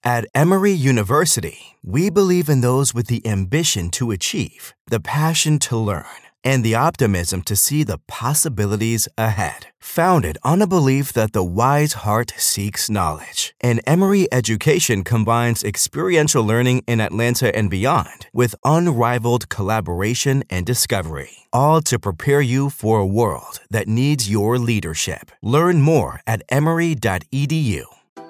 At Emory University, we believe in those with the ambition to achieve, the passion to learn, and the optimism to see the possibilities ahead. Founded on a belief that the wise heart seeks knowledge, and Emory Education combines experiential learning in Atlanta and beyond with unrivaled collaboration and discovery, all to prepare you for a world that needs your leadership. Learn more at emory.edu.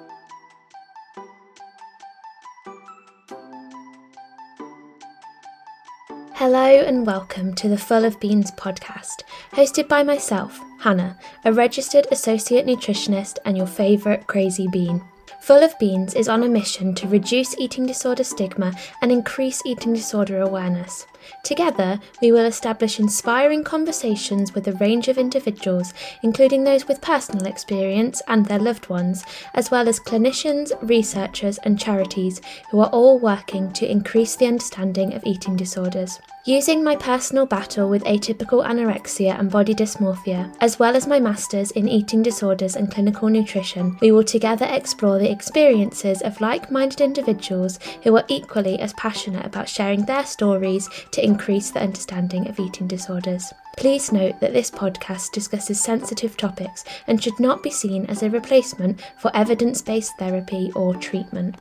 Hello and welcome to the Full of Beans podcast, hosted by myself, Hannah, a registered associate nutritionist and your favourite crazy bean. Full of Beans is on a mission to reduce eating disorder stigma and increase eating disorder awareness. Together, we will establish inspiring conversations with a range of individuals, including those with personal experience and their loved ones, as well as clinicians, researchers and charities who are all working to increase the understanding of eating disorders. Using my personal battle with atypical anorexia and body dysmorphia, as well as my masters in eating disorders and clinical nutrition, we will together explore the experiences of like-minded individuals who are equally as passionate about sharing their stories to increase the understanding of eating disorders. Please note that this podcast discusses sensitive topics and should not be seen as a replacement for evidence-based therapy or treatment.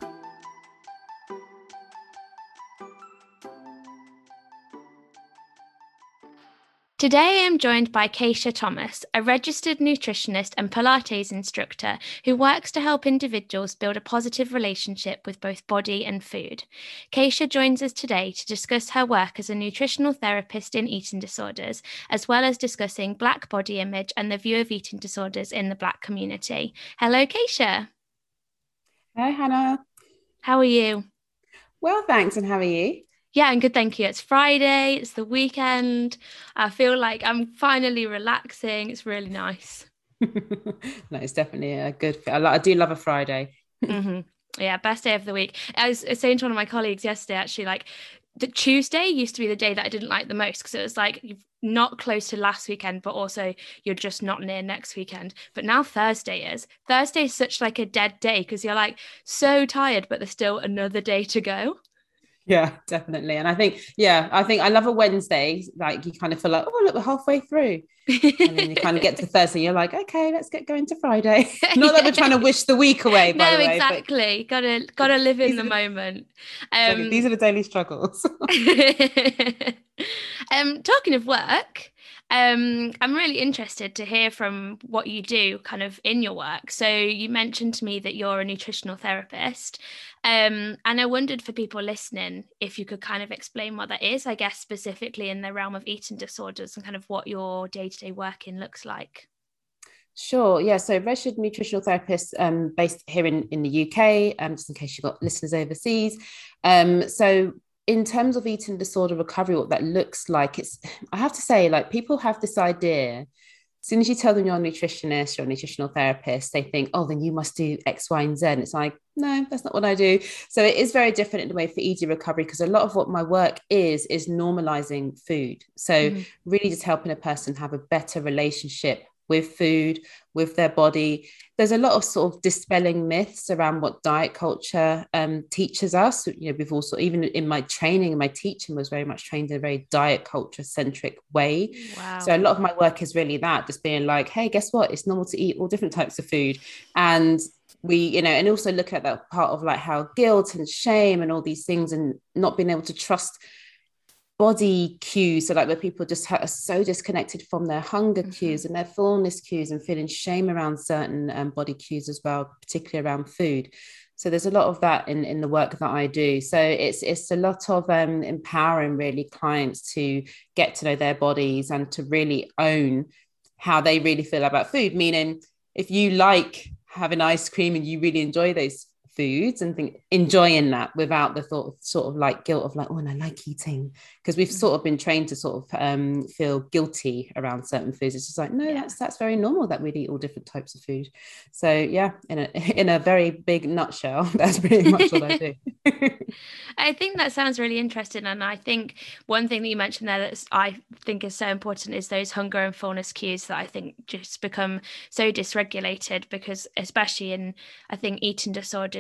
Today I am joined by Keisha Thomas, a registered nutritionist and Pilates instructor who works to help individuals build a positive relationship with both body and food. Keisha joins us today to discuss her work as a nutritional therapist in eating disorders, as well as discussing Black body image and the view of eating disorders in the Black community. Hello, Keisha. Hi, Hannah. How are you? Well, thanks. And how are you? Yeah, I'm good, thank you. It's Friday, it's the weekend. I feel like I'm finally relaxing. It's really nice. No, it's definitely a good. I do love a Friday. Mm-hmm. Yeah, best day of the week. I was saying to one of my colleagues yesterday, actually, like the Tuesday used to be the day that I didn't like the most because it was like you're not close to last weekend, but also you're just not near next weekend. But now Thursday is such like a dead day because you're like so tired, but there's still another day to go. Yeah, definitely. And I think I love a Wednesday. Like you kind of feel like, oh, look, we're halfway through. And then you kind of get to Thursday. You're like, okay, let's get going to Friday. Not that we're trying to wish the week away, by the way. No, exactly. Gotta live in the moment. These are the daily struggles. Talking of work, I'm really interested to hear from what you do kind of in your work. So you mentioned to me that you're a nutritional therapist. And I wondered for people listening, if you could kind of explain what that is, I guess, specifically in the realm of eating disorders and kind of what your day-to-day working looks like. Sure. Yeah. So registered nutritional therapist based here in the UK, just in case you've got listeners overseas. So in terms of eating disorder recovery, what that looks like, I have to say, like people have this idea. As soon as you tell them you're a nutritionist, you're a nutritional therapist, they think, oh, then you must do X, Y, and Z. And it's like, no, that's not what I do. So it is very different in a way for ED recovery because a lot of what my work is normalizing food. So really just helping a person have a better relationship with food, with their body. There's a lot of sort of dispelling myths around what diet culture teaches us. You know, we've also, even in my training and my teaching was very much trained in a very diet culture centric way. Wow. So a lot of my work is really that, just being like, hey, guess what? It's normal to eat all different types of food. And we, you know, and also look at that part of like how guilt and shame and all these things and not being able to trust body cues, so like where people just are so disconnected from their hunger cues and their fullness cues and feeling shame around certain body cues as well, particularly around food. So there's a lot of that in the work that I do. So it's a lot of empowering really clients to get to know their bodies and to really own how they really feel about food. Meaning if you like having ice cream and you really enjoy those foods and think enjoying that without the thought of sort of like guilt of like, oh, and I like eating, because we've sort of been trained to sort of feel guilty around certain foods. It's just like, no, that's very normal that we'd eat all different types of food. So yeah, in a very big nutshell, that's pretty much what I do. I think that sounds really interesting, and I think one thing that you mentioned there that I think is so important is those hunger and fullness cues that I think just become so dysregulated, because especially in, I think, eating disorders,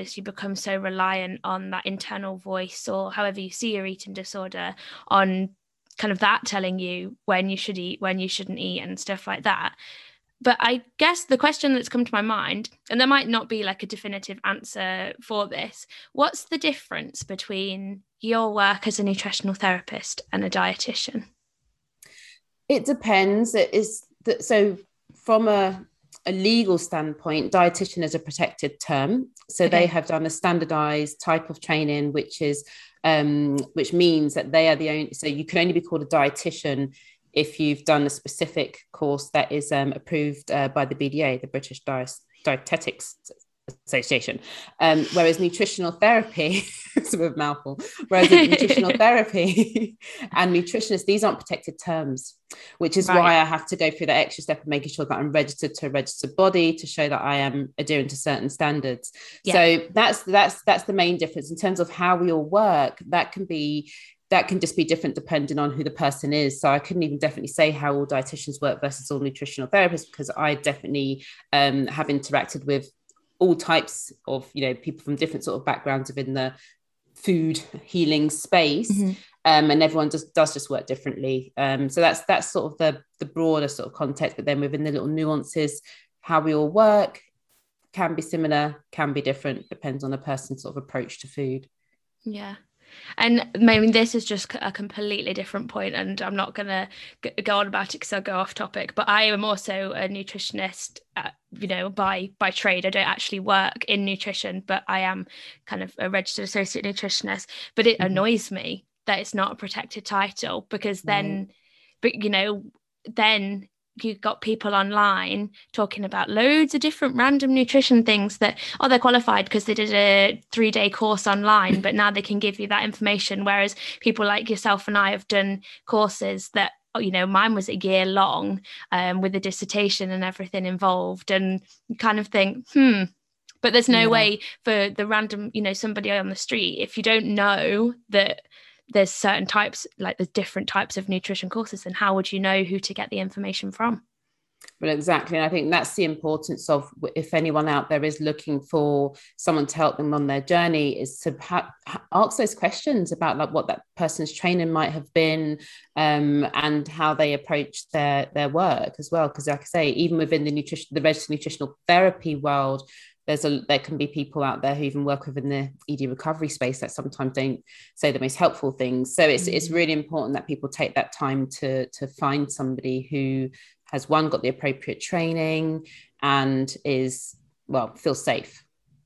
disorders, you become so reliant on that internal voice, or however you see your eating disorder, on kind of that telling you when you should eat, when you shouldn't eat, and stuff like that. But I guess the question that's come to my mind, and there might not be like a definitive answer for this, what's the difference between your work as a nutritional therapist and a dietitian? It depends. So from a legal standpoint, dietitian is a protected term. So they have done a standardized type of training, which means that they are the only, so you can only be called a dietitian if you've done a specific course that is approved by the BDA, the British Dietetics Association. Whereas nutritional therapy, it's a bit of a mouthful, nutritional therapy and nutritionists, these aren't protected terms, which is why I have to go through the extra step of making sure that I'm registered to a registered body to show that I am adhering to certain standards. Yeah. So that's the main difference in terms of how we all work. That can just be different depending on who the person is. So I couldn't even definitely say how all dietitians work versus all nutritional therapists, because I definitely have interacted with all types of, people from different sort of backgrounds within the food healing space. Mm-hmm. And everyone does work differently. So that's sort of the broader sort of context, but then within the little nuances, how we all work can be similar, can be different, depends on a person's sort of approach to food. Yeah. And maybe this is just a completely different point, and I'm not going to go on about it because I'll go off topic, but I am also a nutritionist, by trade. I don't actually work in nutrition, but I am kind of a registered associate nutritionist. But it annoys me that it's not a protected title, because then you've got people online talking about loads of different random nutrition things that, they're qualified because they did a 3-day course online, but now they can give you that information. Whereas people like yourself and I have done courses that, mine was a year long, with a dissertation and everything involved, and you kind of think, but there's no way for the random, somebody on the street, if you don't know that there's certain types, like there's different types of nutrition courses, and how would you know who to get the information from? Well, exactly. And I think that's the importance of, if anyone out there is looking for someone to help them on their journey, is to ask those questions about like what that person's training might have been, and how they approach their work as well. Because like I say, even within the registered nutritional therapy world, there can be people out there who even work within the ED recovery space that sometimes don't say the most helpful things. So it's really important that people take that time to find somebody who has, one, got the appropriate training and feels safe.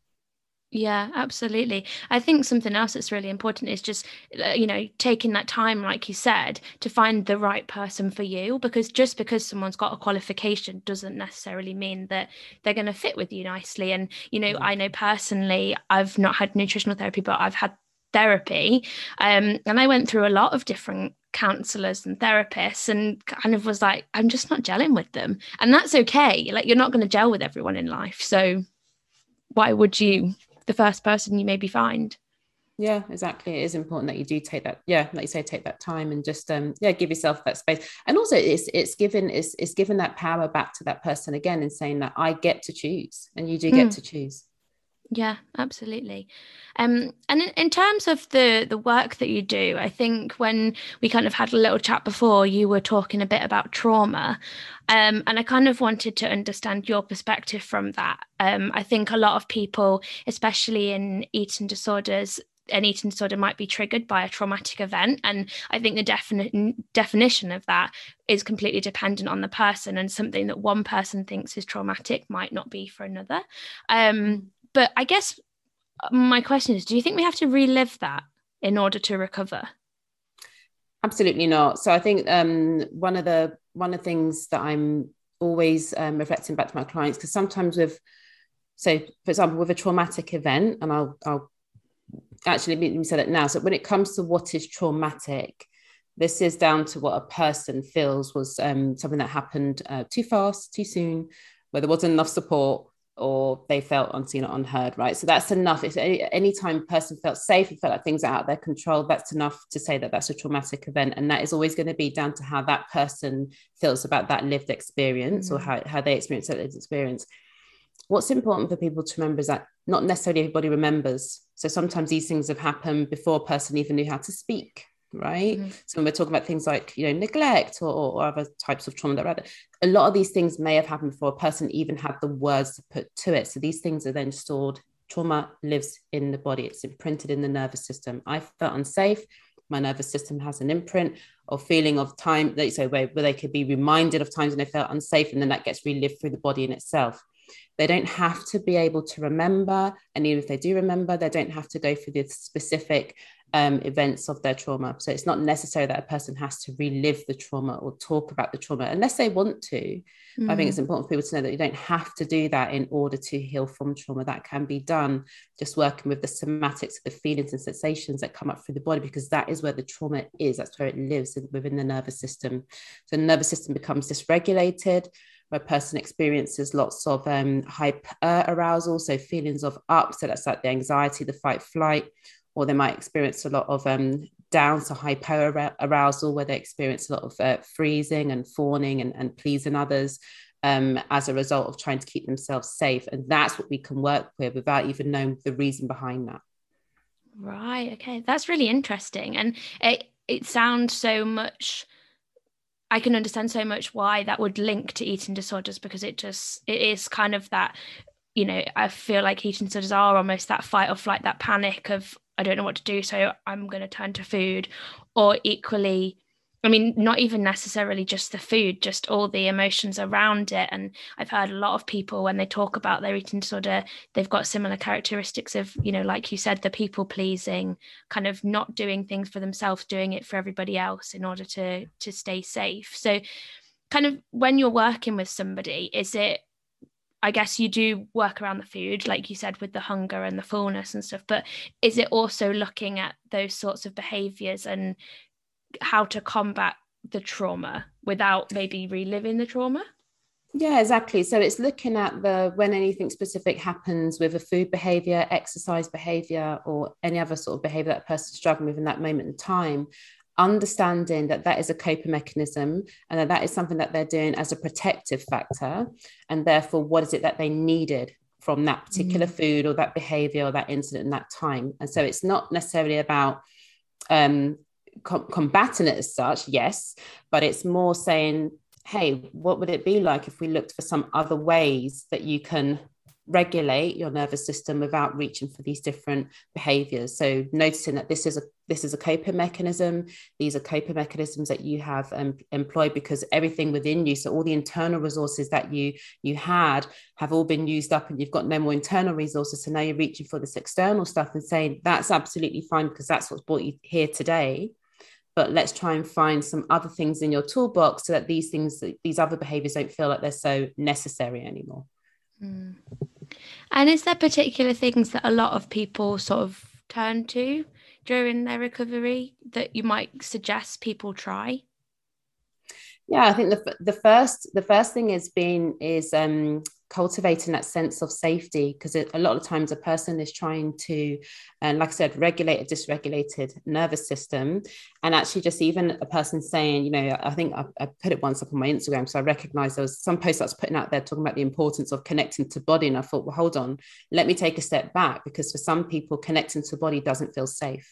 Yeah, absolutely. I think something else that's really important is just, taking that time, like you said, to find the right person for you, because just because someone's got a qualification doesn't necessarily mean that they're going to fit with you nicely. And, I know personally, I've not had nutritional therapy, but I've had therapy. And I went through a lot of different counselors and therapists, and kind of was like, I'm just not gelling with them. And that's okay. Like, you're not going to gel with everyone in life. So why would you, the first person you maybe find? Yeah, exactly. It is important that you do take that, like you say, take that time and just give yourself that space. And also it's given that power back to that person again, and saying that I get to choose, and you do get to choose. Yeah, absolutely. And in terms of the work that you do, I think when we kind of had a little chat before, you were talking a bit about trauma. And I kind of wanted to understand your perspective from that. I think a lot of people, especially in eating disorders, an eating disorder might be triggered by a traumatic event. And I think the definition of that is completely dependent on the person, and something that one person thinks is traumatic might not be for another. But I guess my question is, do you think we have to relive that in order to recover? Absolutely not. So I think one of the things that I'm always reflecting back to my clients, because sometimes for example, with a traumatic event, and I'll actually let me say that now. So when it comes to what is traumatic, this is down to what a person feels was something that happened too fast, too soon, where there wasn't enough support, or they felt unseen or unheard, right? So that's enough. If any time a person felt safe and felt like things are out of their control, that's enough to say that that's a traumatic event. And that is always going to be down to how that person feels about that lived experience, or how they experience that lived experience. what's important for people to remember is that not necessarily everybody remembers. So sometimes these things have happened before a person even knew how to speak, right? So when we're talking about things like, neglect or other types of trauma, that a lot of these things may have happened before a person even had the words to put to it. So these things are then stored. Trauma lives in the body. It's imprinted in the nervous system. I felt unsafe. My nervous system has an imprint or feeling of time, where they could be reminded of times when they felt unsafe, and then that gets relived through the body in itself. They don't have to be able to remember, and even if they do remember, they don't have to go through the specific events of their trauma. So it's not necessary that a person has to relive the trauma or talk about the trauma unless they want to. I think it's important for people to know that you don't have to do that in order to heal from trauma. That can be done just working with the somatics, the feelings and sensations that come up through the body, because that is where the trauma is. That's where it lives, within the nervous system. So the nervous system becomes dysregulated, where a person experiences lots of hyper arousal, so feelings of up. So that's like the anxiety, the fight, flight, or they might experience a lot of down, so hypo arousal, where they experience a lot of freezing and fawning and pleasing others as a result of trying to keep themselves safe. And that's what we can work with without even knowing the reason behind that. Right. Okay. That's really interesting. And it sounds so much, I can understand so much why that would link to eating disorders, because it is kind of that, I feel like eating disorders are almost that fight or flight, that panic of, I don't know what to do, so I'm going to turn to food. Or equally, I mean, not even necessarily just the food, just all the emotions around it. And I've heard a lot of people, when they talk about their eating disorder, they've got similar characteristics of, like you said, the people pleasing, kind of not doing things for themselves, doing it for everybody else in order to stay safe. So kind of when you're working with somebody, I guess you do work around the food, like you said, with the hunger and the fullness and stuff, but is it also looking at those sorts of behaviors and how to combat the trauma without maybe reliving the trauma? Yeah, exactly. So it's looking at when anything specific happens with a food behavior, exercise behavior, or any other sort of behavior that a person's struggling with in that moment in time, understanding that is a coping mechanism, and that is something that they're doing as a protective factor, and therefore what is it that they needed from that particular food or that behavior or that incident in that time. And so it's not necessarily about combating it as such, yes, but it's more saying, hey, what would it be like if we looked for some other ways that you can regulate your nervous system without reaching for these different behaviors. So noticing that this is a coping mechanism. These are coping mechanisms that you have employed because everything within you, so all the internal resources that you had have all been used up, and you've got no more internal resources. So now you're reaching for this external stuff and saying that's absolutely fine because that's what's brought you here today. But let's try and find some other things in your toolbox so that these other behaviors don't feel like they're so necessary anymore. And is there particular things that a lot of people sort of turn to during their recovery that you might suggest people try? Yeah, I think the first thing is cultivating that sense of safety, because a lot of times a person is trying to, and like I said, regulate a dysregulated nervous system. And actually just even a person saying, I think I put it once up on my Instagram, so I recognized there was some post I was putting out there talking about the importance of connecting to body, and I thought, well, hold on, let me take a step back, because for some people connecting to body doesn't feel safe.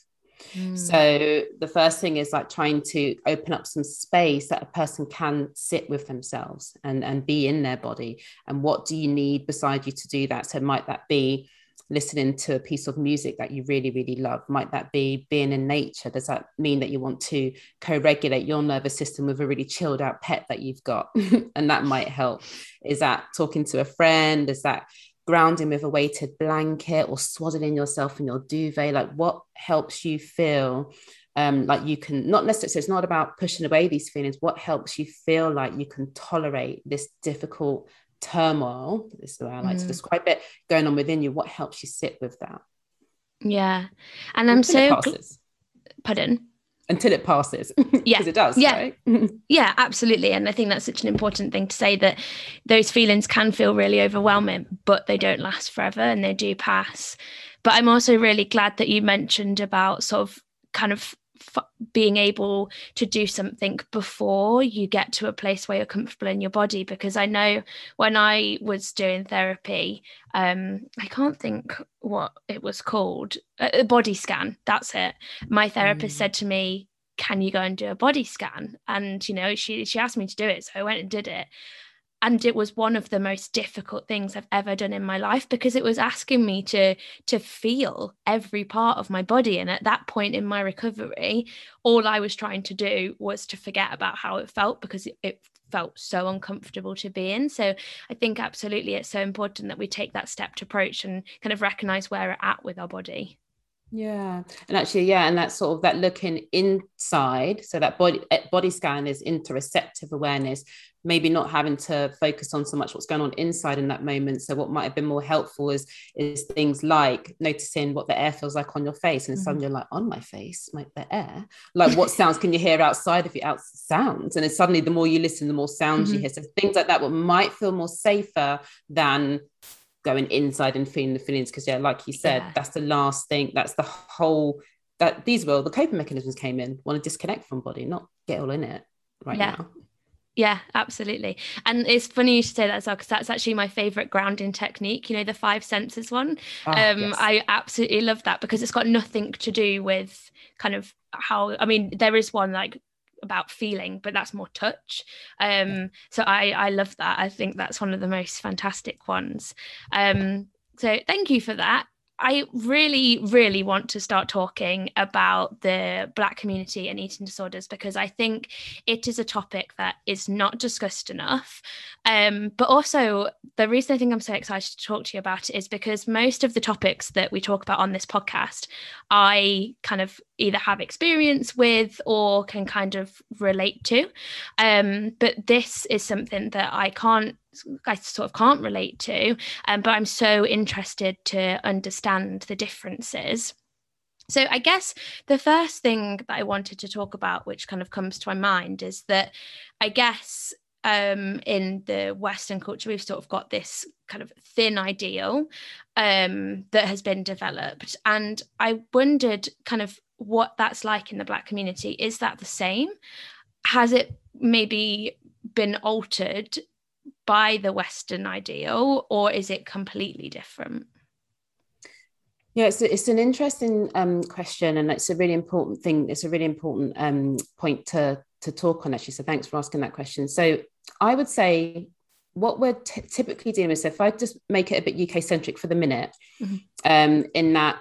So the first thing is like trying to open up some space that a person can sit with themselves and be in their body. And what do you need beside you to do that? So might that be listening to a piece of music that you really, really love? Might that be being in nature? Does that mean that you want to co-regulate your nervous system with a really chilled out pet that you've got? And that might help. Is that talking to a friend? Is that grounding with a weighted blanket or swaddling yourself in your duvet? Like what helps you feel like you can, not necessarily, so it's not about pushing away these feelings. What helps you feel like you can tolerate this difficult turmoil, this is the way I like to describe it, going on within you? What helps you sit with that? Yeah. And I'm so pardon? Until it passes. Yeah. Because it does, yeah. right? Yeah, absolutely. And I think that's such an important thing to say, that those feelings can feel really overwhelming, but they don't last forever and they do pass. But I'm also really glad that you mentioned about sort of kind of being able to do something before you get to a place where you're comfortable in your body. Because I know when I was doing therapy, I can't think what it was called, a body scan, that's it. My therapist said to me, can you go and do a body scan? And, you know, she asked me to do it, so I went and did it. And it was one of the most difficult things I've ever done in my life, because it was asking me to feel every part of my body. And at that point in my recovery, all I was trying to do was to forget about how it felt, because it felt so uncomfortable to be in. So I think absolutely it's so important that we take that stepped approach and kind of recognize where we're at with our body. Yeah. And actually, yeah, and that sort of that looking inside, so that body scan is interoceptive awareness, maybe not having to focus on so much what's going on inside in that moment. So what might have been more helpful is things like noticing what the air feels like on your face, and suddenly you're like, on my face, like the air, like what sounds can you hear outside of you, out sounds, and then suddenly the more you listen, the more sounds you hear. So things like that, what might feel more safer than going inside and feeling the feelings, because like you said, that's the last thing, that's the whole, that these were the coping mechanisms came in, want to disconnect from body, not get all in it now. Yeah, absolutely. And it's funny you should say that as well, because that's actually my favorite grounding technique, you know, the 5 senses one. Yes. I absolutely love that, because it's got nothing to do with kind of how, I mean, there is one like about feeling, but that's more touch. So I love that. I think that's one of the most fantastic ones. So thank you for that. I really, really want to start talking about the Black community and eating disorders, because I think it is a topic that is not discussed enough. But also the reason I think I'm so excited to talk to you about it is because most of the topics that we talk about on this podcast, I kind of either have experience with or can kind of relate to. But this is something that I sort of can't relate to, but I'm so interested to understand the differences. So I guess the first thing that I wanted to talk about, which kind of comes to my mind, is that I guess in the Western culture, we've sort of got this kind of thin ideal that has been developed. And I wondered kind of what that's like in the Black community. Is that the same? Has it maybe been altered by the Western ideal, or is it completely different? Yeah, it's an interesting question, and it's a really important thing. It's a really important point to talk on, actually. So thanks for asking that question. So I would say what we're typically doing is, if I just make it a bit UK centric for the minute, in that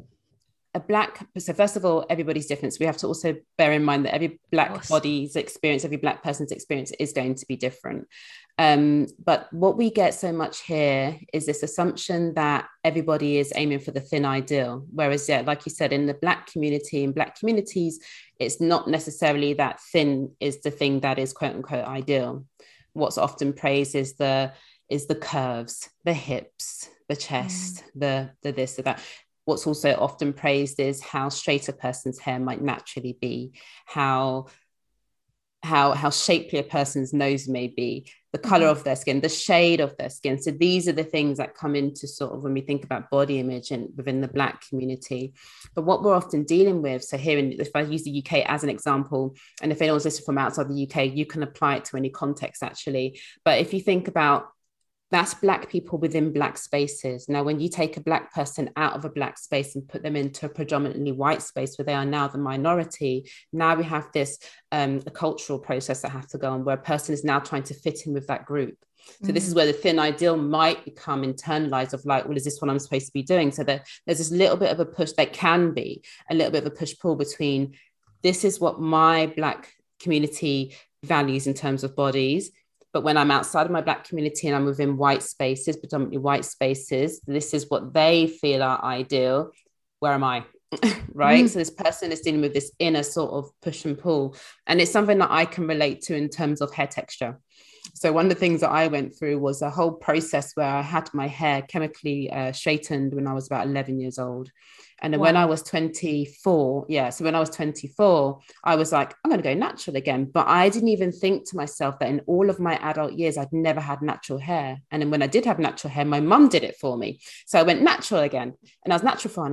so first of all, everybody's different. So we have to also bear in mind that every Black body's experience, every Black person's experience is going to be different. But what we get so much here is this assumption that everybody is aiming for the thin ideal. Whereas, like you said, in the Black community, in Black communities, it's not necessarily that thin is the thing that is quote unquote ideal. What's often praised is the curves, the hips, the chest, the this, the that. What's also often praised is how straight a person's hair might naturally be, how shapely a person's nose may be, the color of their skin, the shade of their skin. So these are the things that come into sort of when we think about body image and within the Black community. But what we're often dealing with, so here, if I use the UK as an example, and if anyone's listening from outside the UK, you can apply it to any context actually. But if you think about, that's Black people within Black spaces. Now, when you take a Black person out of a Black space and put them into a predominantly white space where they are now the minority, now we have this a cultural process that has to go on, where a person is now trying to fit in with that group. So this is where the thin ideal might become internalized of like, well, is this what I'm supposed to be doing? So that there's this little bit of a push, that can be a little bit of a push-pull between, this is what my Black community values in terms of bodies. But when I'm outside of my Black community and I'm within white spaces, predominantly white spaces, this is what they feel are ideal. Where am I? Right? So this person is dealing with this inner sort of push and pull. And it's something that I can relate to in terms of hair texture. So one of the things that I went through was a whole process where I had my hair chemically straightened when I was about 11 years old. And then when I was 24, so when I was 24, I was like, I'm going to go natural again. But I didn't even think to myself that in all of my adult years, I'd never had natural hair. And then when I did have natural hair, my mum did it for me. So I went natural again, and I was natural for, and I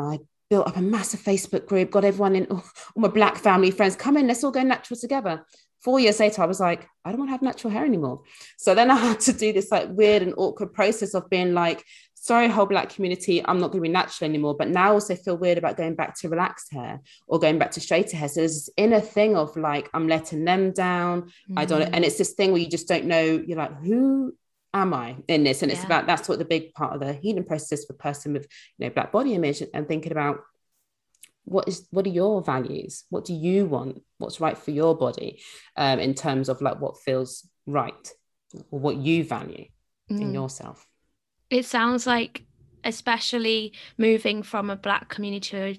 built up a massive Facebook group, got everyone in, all my Black family friends, come in, let's all go natural together. 4 years later, I was like, I don't want to have natural hair anymore. So then I had to do this like weird and awkward process of being like, sorry, whole Black community, I'm not going to be natural anymore. But now I also feel weird about going back to relaxed hair or going back to straighter hair. So there's this inner thing of like, I'm letting them down. I don't, and it's this thing where you just don't know, you're like, who am I in this? And it's about, that's what the big part of the healing process is for a person with, Black body image, and thinking about what are your values? What do you want? What's right for your body, in terms of like what feels right or what you value in yourself. It sounds like, especially moving from a Black community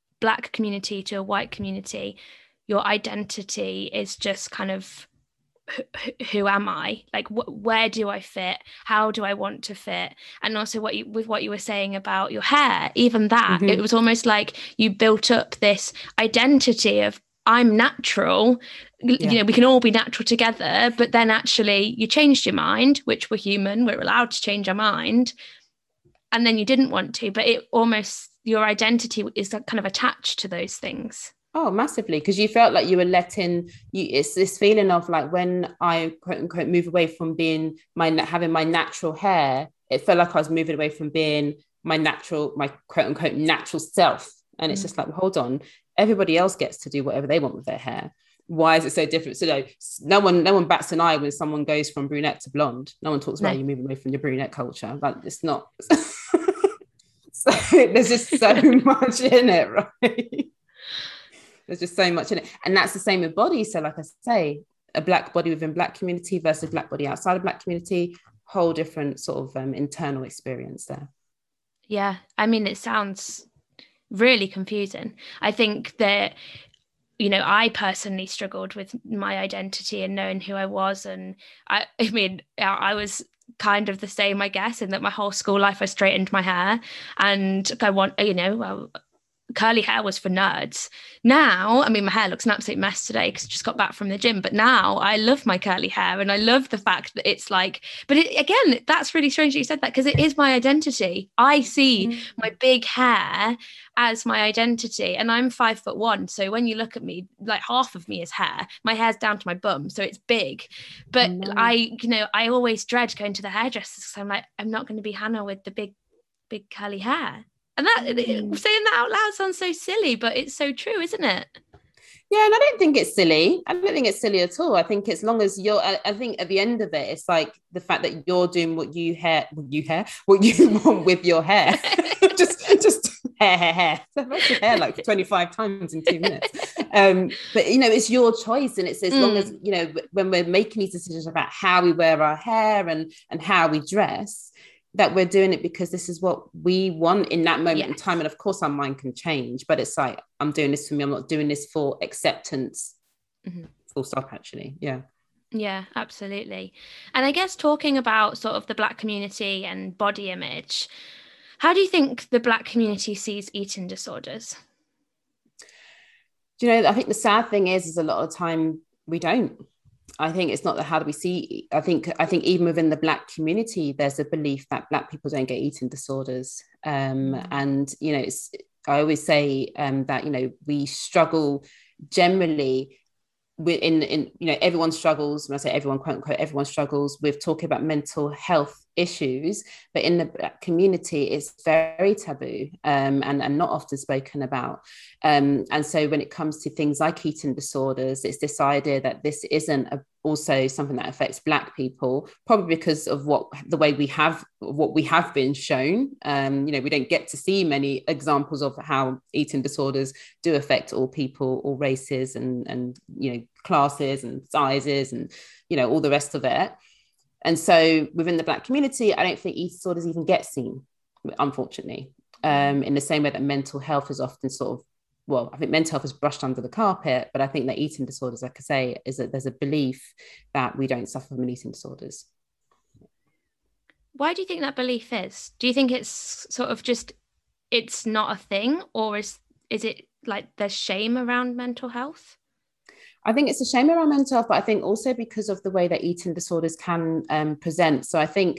to a white community, your identity is just kind of, who am I? Like, where do I fit? How do I want to fit? And also what you were saying about your hair, even that, it was almost like you built up this identity of, I'm natural, we can all be natural together, but then actually you changed your mind, which we're human, we're allowed to change our mind, and then you didn't want to, but it almost, your identity is kind of attached to those things. Oh, massively, because you felt like you were letting you. It's this feeling of like, when I quote unquote move away from being having my natural hair, it felt like I was moving away from being my quote unquote natural self. And it's just like, well, hold on, everybody else gets to do whatever they want with their hair. Why is it so different? So no one bats an eye when someone goes from brunette to blonde. No one talks about you moving away from your brunette culture. Like, it's not. So there's just so much in it, right? There's just so much in it. And that's the same with body. So like I say, a Black body within Black community versus Black body outside of Black community, whole different sort of internal experience there. Yeah. I mean, it sounds really confusing. I think that, I personally struggled with my identity and knowing who I was. And I mean, I was kind of the same, I guess, in that my whole school life I straightened my hair, and curly hair was for nerds. Now, I mean, my hair looks an absolute mess today because I just got back from the gym, but now I love my curly hair, and I love the fact that it's like, but again, that's really strange that you said that, because it is my identity. I see my big hair as my identity, and I'm 5'1", so when you look at me, like half of me is hair. My hair's down to my bum, so it's big, but I always dread going to the hairdresser because I'm like, I'm not going to be Hannah with the big curly hair. And that saying that out loud sounds so silly, but it's so true, isn't it? Yeah, and I don't think it's silly. I don't think it's silly at all. I think as long as I think at the end of it, it's like the fact that you're doing what you want with your hair. just hair. So that's your hair like 25 times in 2 minutes. But it's your choice, and it's as long as when we're making these decisions about how we wear our hair and how we dress, that we're doing it because this is what we want in that moment in time. And of course our mind can change, but it's like, I'm doing this for me. I'm not doing this for acceptance. Full stop, actually. Yeah, absolutely. And I guess talking about sort of the Black community and body image, how do you think the Black community sees eating disorders? I think the sad thing is a lot of time we don't. I think it's not how do we see. I think even within the Black community, there's a belief that Black people don't get eating disorders. And I always say that we struggle generally in everyone struggles. When I say everyone, quote unquote, everyone struggles with talking about mental health issues, but in the Black community it's very taboo and not often spoken about, and so when it comes to things like eating disorders, it's this idea that this isn't also something that affects Black people, probably because of what we have been shown. We don't get to see many examples of how eating disorders do affect all people, all races, and classes and sizes and all the rest of it. And so within the Black community, I don't think eating disorders even get seen, unfortunately, in the same way that mental health is often I think mental health is brushed under the carpet, but I think that eating disorders, like I say, is that there's a belief that we don't suffer from eating disorders. Why do you think that belief is? Do you think it's sort of just, it's not a thing, or is it like there's shame around mental health? I think it's a shame around mental health, but I think also because of the way that eating disorders can present. So I think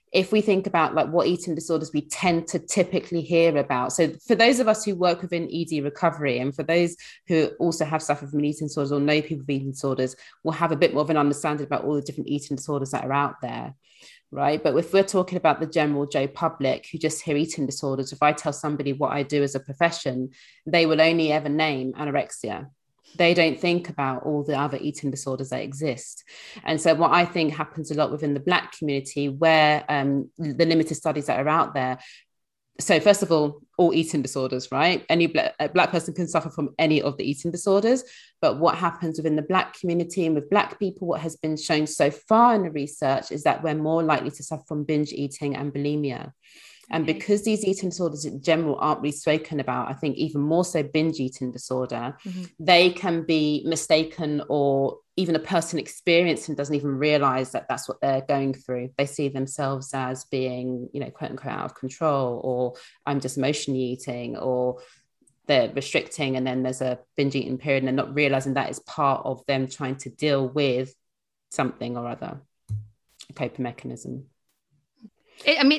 if we think about like what eating disorders we tend to typically hear about. So for those of us who work within ED recovery, and for those who also have suffered from eating disorders or know people with eating disorders, will have a bit more of an understanding about all the different eating disorders that are out there. Right. But if we're talking about the general Joe public who just hear eating disorders, if I tell somebody what I do as a profession, they will only ever name anorexia. They don't think about all the other eating disorders that exist. And so what I think happens a lot within the Black community, where the limited studies that are out there. So first of all eating disorders, right? Any Black person can suffer from any of the eating disorders. But what happens within the Black community and with Black people, what has been shown so far in the research is that we're more likely to suffer from binge eating and bulimia. And because these eating disorders in general aren't really spoken about, I think even more so binge eating disorder, they can be mistaken, or even a person experiencing doesn't even realize that that's what they're going through. They see themselves as being, you know, quote unquote out of control, or I'm just emotionally eating, or they're restricting, and then there's a binge eating period, and they're not realizing that is part of them trying to deal with something or other, a coping mechanism. And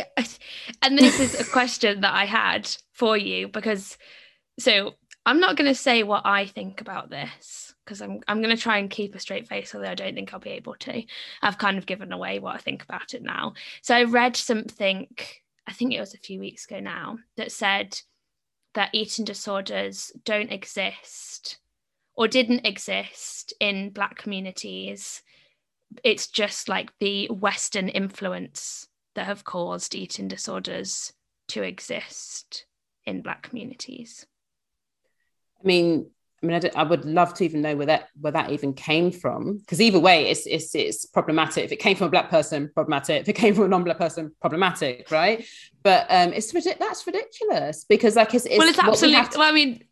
this is a question that I had for you, because so I'm not going to say what I think about this, because I'm going to try and keep a straight face, although I don't think I'll be able to. I've kind of given away what I think about it now. So I read something, I think it was a few weeks ago now, that said that eating disorders don't exist or didn't exist in Black communities. It's just like the Western influence that have caused eating disorders to exist in Black communities. I mean, I would love to even know where that even came from, because either way, it's problematic. If it came from a Black person, problematic. If it came from a non-Black person, problematic, right? But that's ridiculous, because like it's absolutely. Well, I mean,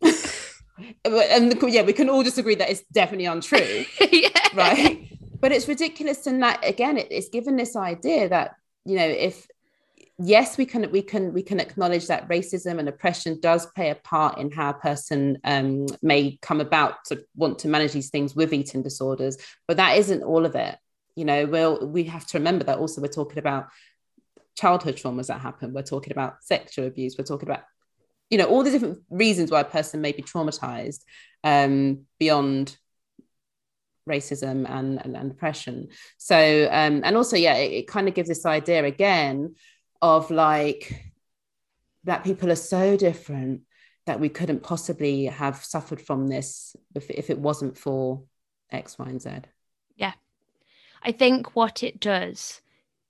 and we can all just agree that it's definitely untrue, right? But it's ridiculous, and that again, it's given this idea that, you know, if yes, we can acknowledge that racism and oppression does play a part in how a person may come about to want to manage these things with eating disorders, but that isn't all of it. You know, we have to remember that also we're talking about childhood traumas that happen. We're talking about sexual abuse. We're talking about, you know, all the different reasons why a person may be traumatized beyond racism and oppression. So and also it kind of gives this idea again of like Black people are so different that we couldn't possibly have suffered from this if it wasn't for X, Y, and Z. Yeah, I think what it does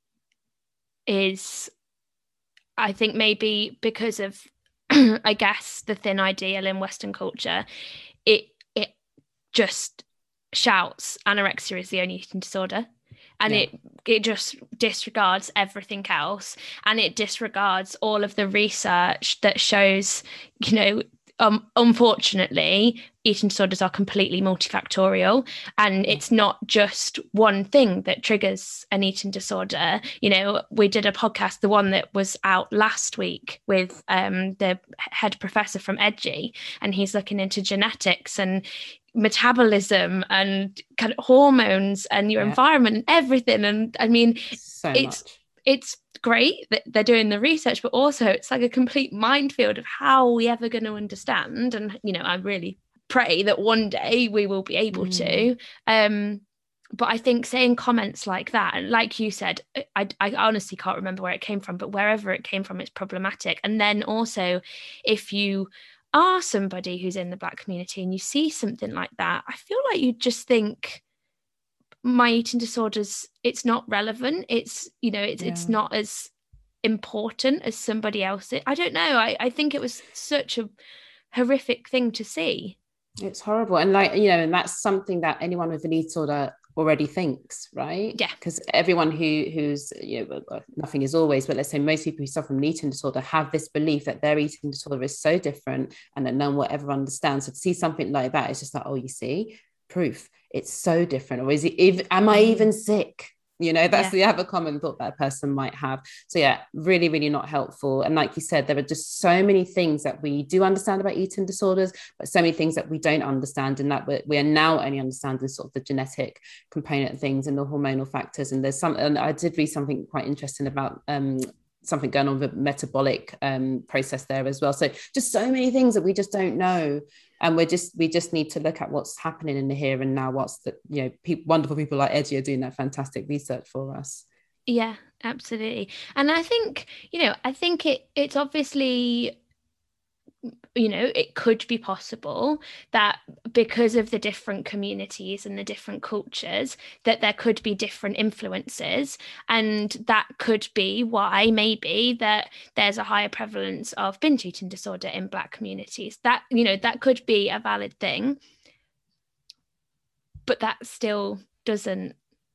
is, I think maybe because of I guess the thin ideal in Western culture, it just shouts anorexia is the only eating disorder, and it just disregards everything else, and it disregards all of the research that shows, you know, unfortunately eating disorders are completely multifactorial, and it's not just one thing that triggers an eating disorder. You know, we did a podcast, the one that was out last week, with the head professor from EDGI, and he's looking into genetics and metabolism and kind of hormones and your environment and everything. And I mean, it's great that they're doing the research, but also it's like a complete minefield of how are we ever going to understand. And, you know, I really pray that one day we will be able to. But I think saying comments like that, and like you said, I honestly can't remember where it came from, but wherever it came from, it's problematic. And then also, if you are somebody who's in the Black community and you see something like that, I feel like you just think, my eating disorders, it's not relevant. It's, you know, it's not as important as somebody else. I don't know. I think it was such a horrific thing to see. It's horrible. And like, you know, and that's something that anyone with an eating disorder already thinks, right? Yeah. Because everyone who's, you know, nothing is always, but let's say most people who suffer from an eating disorder have this belief that their eating disorder is so different and that no one will ever understand. So to see something like that, it's just like, oh, you see, proof. It's so different. Or am I even sick? That's the other common thought that a person might have. So yeah, really, really not helpful. And like you said, there are just so many things that we do understand about eating disorders, but so many things that we don't understand, and that we are now only understanding sort of the genetic component of things and the hormonal factors. And and I did read something quite interesting about something going on with metabolic process there as well. So just so many things that we just don't know. And we just need to look at what's happening in the here and now. What's the, wonderful people like Eddie are doing that fantastic research for us. Yeah, absolutely. And I think, it's obviously, it could be possible that because of the different communities and the different cultures, that there could be different influences, and that could be why maybe that there's a higher prevalence of binge eating disorder in Black communities. That, that could be a valid thing, but that still doesn't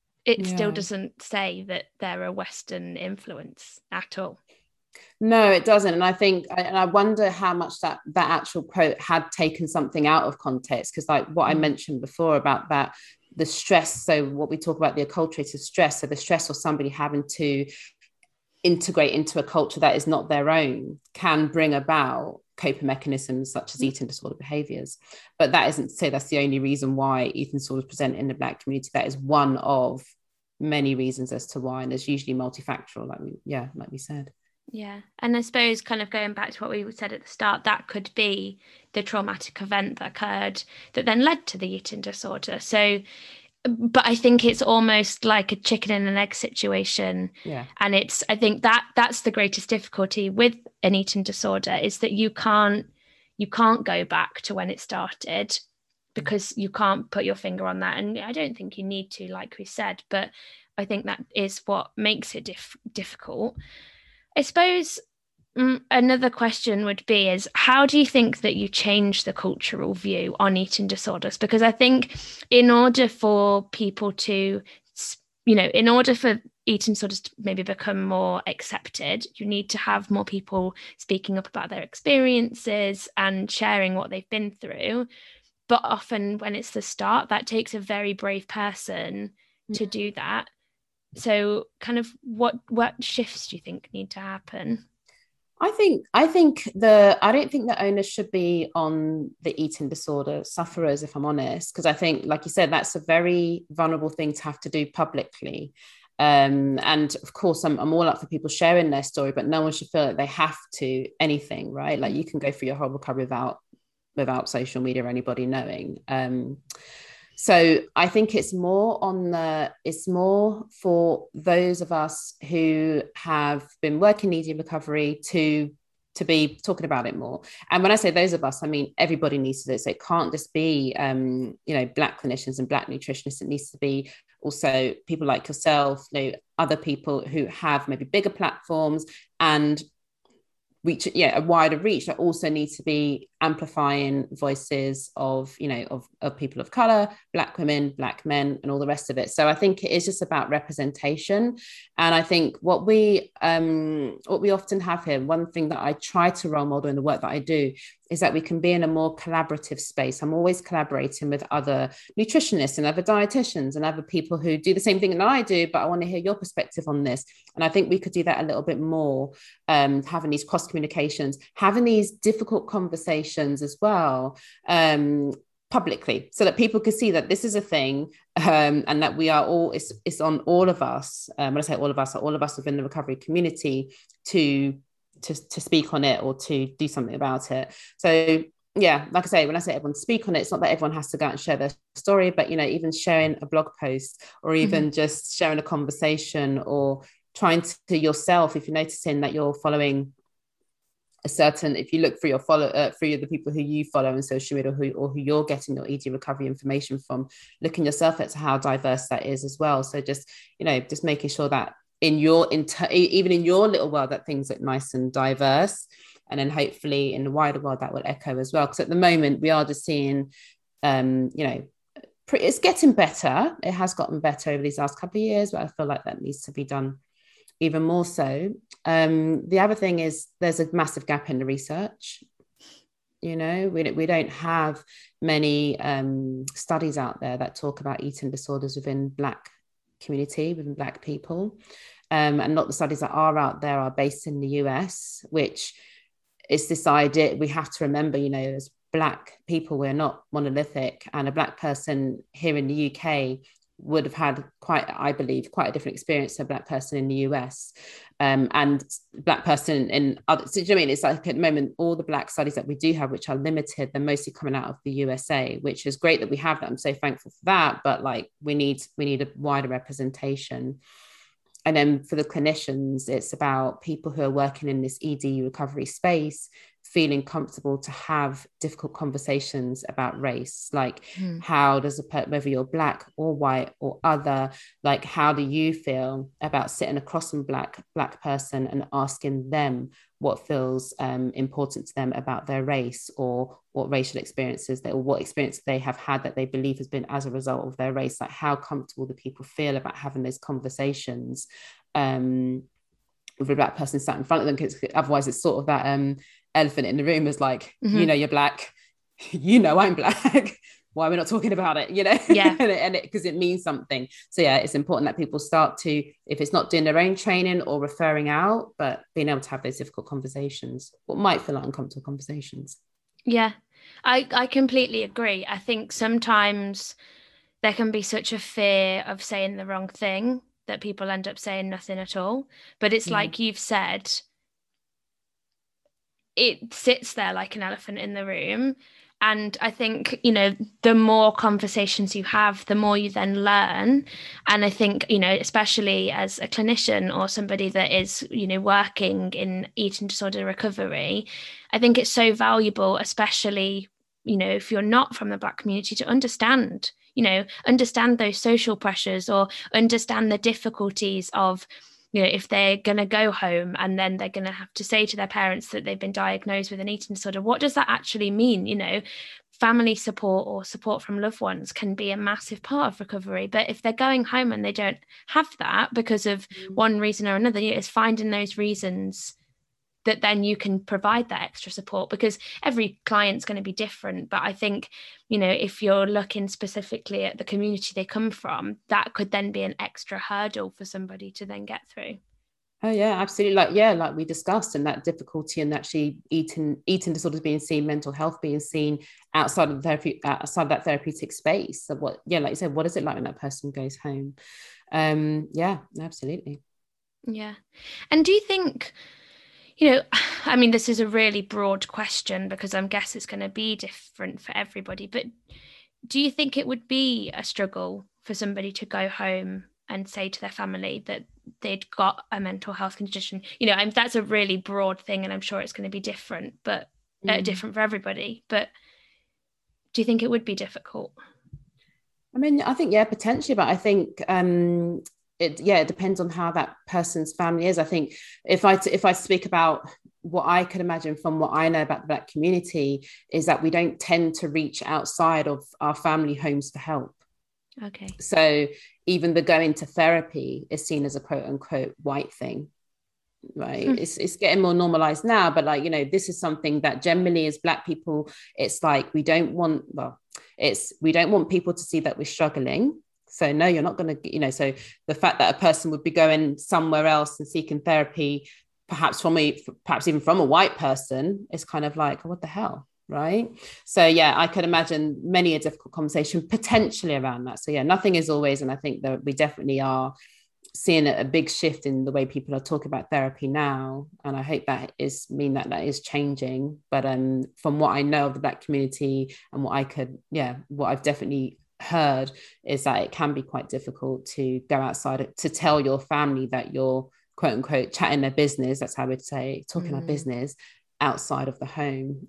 say that they're a Western influence at all. No, it doesn't. And I think, and I wonder how much that actual quote had taken something out of context, because like what I mentioned before about that, the stress. So what we talk about, the acculturated stress, so the stress of somebody having to integrate into a culture that is not their own can bring about coping mechanisms such as eating disorder behaviors. But that isn't to say that's the only reason why eating disorders present in the Black community. That is one of many reasons as to why, and it's usually multifactorial, like we said. Yeah. And I suppose kind of going back to what we said at the start, that could be the traumatic event that occurred that then led to the eating disorder. So, but I think it's almost like a chicken and an egg situation. Yeah. And I think that's the greatest difficulty with an eating disorder, is that you can't go back to when it started, because you can't put your finger on that. And I don't think you need to, like we said, but I think that is what makes it difficult. I suppose another question would be is, how do you think that you change the cultural view on eating disorders? Because I think in order for people to, in order for eating disorders to maybe become more accepted, you need to have more people speaking up about their experiences and sharing what they've been through. But often when it's the start, that takes a very brave person to do that. So kind of what shifts do you think need to happen? I don't think the onus should be on the eating disorder sufferers, if I'm honest, because I think, like you said, that's a very vulnerable thing to have to do publicly. And of course, I'm all up for people sharing their story, but no one should feel like they have to anything, right? Like you can go through your whole recovery without social media or anybody knowing. So I think it's more for those of us who have been working ED recovery to be talking about it more. And when I say those of us, I mean everybody needs to do it. So it can't just be Black clinicians and Black nutritionists. It needs to be also people like yourself, other people who have maybe bigger platforms and reach a wider reach, that also needs to be amplifying voices of people of color, Black women, Black men, and all the rest of it. So I think it is just about representation. And I think what we often have here, one thing that I try to role model in the work that I do, is that we can be in a more collaborative space. I'm always collaborating with other nutritionists and other dietitians and other people who do the same thing that I do, but I want to hear your perspective on this. And I think we could do that a little bit more, having these cross communications, having these difficult conversations as well, publicly, so that people can see that this is a thing, and that we are all, it's on all of us. When I say all of us within the recovery community to speak on it or to do something about it. So yeah, like I say, when I say everyone speak on it, it's not that everyone has to go out and share their story, but even sharing a blog post, or even just sharing a conversation, or trying to yourself, if you're noticing that you're following a certain, if you look for through the people who you follow on social media, or who you're getting your ED recovery information from, looking yourself at how diverse that is as well. So just making sure that even in your little world, that things look nice and diverse, and then hopefully in the wider world that will echo as well. Because at the moment we are just seeing, it's getting better. It has gotten better over these last couple of years, but I feel like that needs to be done even more so. The other thing is there's a massive gap in the research. We don't have many studies out there that talk about eating disorders within Black community within Black people. And not the studies that are out there are based in the US, which is this idea we have to remember, you know, as Black people, we're not monolithic, and a Black person here in the UK would have had quite, I believe, quite a different experience to a Black person in the US. And Black person in other, so do you know what I mean? It's like at the moment, all the Black studies that we do have, which are limited, they're mostly coming out of the USA, which is great that we have that. I'm so thankful for that. But like we need a wider representation. And then for the clinicians, it's about people who are working in this ED recovery space, feeling comfortable to have difficult conversations about race. Like, how does whether you're Black or white or other, like, how do you feel about sitting across from Black person and asking them what feels important to them about their race, or what racial experiences or what experience they have had that they believe has been as a result of their race. Like, how comfortable do people feel about having those conversations with a Black person sat in front of them? Because otherwise it's sort of that elephant in the room is like, you know, you're Black, you know, I'm Black. Why are we not talking about it? You know, yeah, and because it means something. So yeah, it's important that people start to, if it's not doing their own training or referring out, but being able to have those difficult conversations, what might feel like uncomfortable conversations. Yeah, I completely agree. I think sometimes there can be such a fear of saying the wrong thing that people end up saying nothing at all. But it's like you've said, it sits there like an elephant in the room. And I think, you know, the more conversations you have, the more you then learn. And I think, you know, especially as a clinician or somebody that is, you know, working in eating disorder recovery, I think it's so valuable, especially, you know, if you're not from the Black community, to understand those social pressures, or understand the difficulties of, you know, if they're going to go home and then they're going to have to say to their parents that they've been diagnosed with an eating disorder, what does that actually mean? You know, family support or support from loved ones can be a massive part of recovery. But if they're going home and they don't have that because of one reason or another, it's finding those reasons that then you can provide that extra support, because every client's going to be different. But I think, you know, if you're looking specifically at the community they come from, that could then be an extra hurdle for somebody to then get through. Oh yeah, absolutely. Like we discussed, and that difficulty in actually eating disorders being seen, mental health being seen outside of the therapy, outside of that therapeutic space. So like you said, what is it like when that person goes home? Yeah, absolutely. Yeah. And do you think, you know, I mean, this is a really broad question because I guess it's going to be different for everybody, but do you think it would be a struggle for somebody to go home and say to their family that they'd got a mental health condition? You know, that's a really broad thing, and I'm sure it's going to be different, but different for everybody. But do you think it would be difficult? I mean, I think, yeah, potentially, but I think it depends on how that person's family is. I think if I speak about what I could imagine from what I know about the Black community, is that we don't tend to reach outside of our family homes for help. Okay. So even the going to therapy is seen as a quote unquote white thing. Right. It's getting more normalized now, but like, you know, this is something that generally as Black people, it's like we don't want people to see that we're struggling. So no, you're not going to, you know, so the fact that a person would be going somewhere else and seeking therapy, perhaps even from a white person, is kind of like, what the hell? Right. So yeah, I could imagine many a difficult conversation potentially around that. So yeah, nothing is always, and I think that we definitely are seeing a big shift in the way people are talking about therapy now, and I hope that is changing. But from what I know of the Black community and what I've definitely heard is that it can be quite difficult to go outside, to tell your family that you're quote unquote chatting their business, that's how I would say, talking our business outside of the home.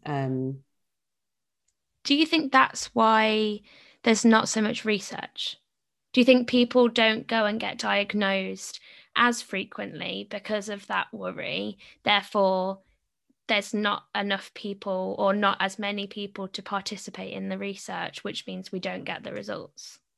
Do you think that's why there's not so much research? Do you think people don't go and get diagnosed as frequently because of that worry? Therefore, there's not enough people, or not as many people, to participate in the research, which means we don't get the results.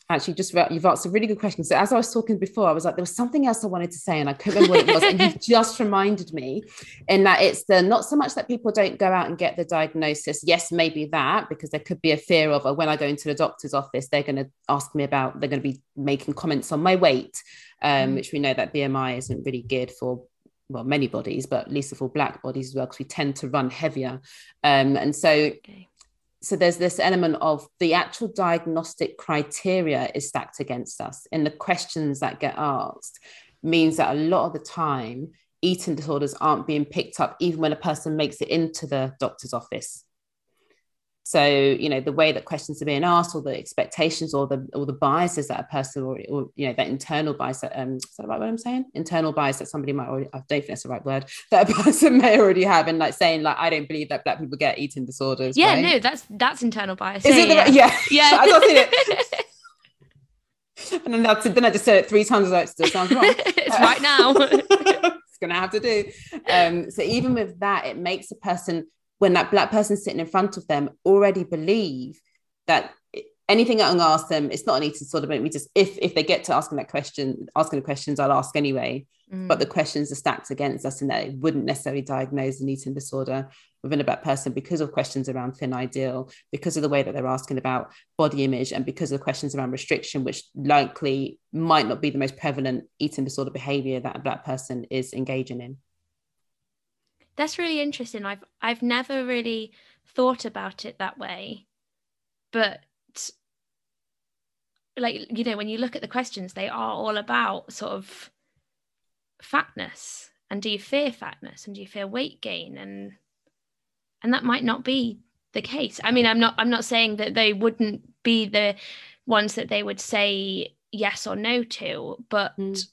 Actually, you've asked a really good question. So as I was talking before, I was like, there was something else I wanted to say and I couldn't remember what it was. And you've just reminded me, in that it's not so much that people don't go out and get the diagnosis. Yes, maybe that, because there could be a fear of, when I go into the doctor's office, they're going to ask me they're going to be making comments on my weight, which we know that BMI isn't really geared for, well, many bodies, but at least for Black bodies as well, because we tend to run heavier. And so... Okay. So there's this element of the actual diagnostic criteria is stacked against us, and the questions that get asked means that a lot of the time eating disorders aren't being picked up even when a person makes it into the doctor's office. So, the way that questions are being asked, or the expectations, or the biases that a person, or that internal bias, is that the right word I'm saying? Internal bias that somebody might already, I don't think that's the right word, that a person may already have, and like saying, like, I don't believe that Black people get eating disorders. Yeah, right? No, that's internal bias. Is it? Yeah. I got it. And then I just said it 3 times, it still sounds wrong. It's right now. It's gonna have to do. So even with that, it makes a person, when that Black person sitting in front of them, already believe that anything I can ask them, it's not an eating disorder, but we just, if they get to asking the questions, I'll ask anyway. But the questions are stacked against us, and that it wouldn't necessarily diagnose an eating disorder within a Black person, because of questions around thin ideal, because of the way that they're asking about body image, and because of questions around restriction, which likely might not be the most prevalent eating disorder behavior that a Black person is engaging in. That's really interesting. I've never really thought about it that way, but like, when you look at the questions, they are all about sort of fatness, and do you fear fatness, and do you fear weight gain, and that might not be the case. I mean, I'm not saying that they wouldn't be the ones that they would say yes or no to, but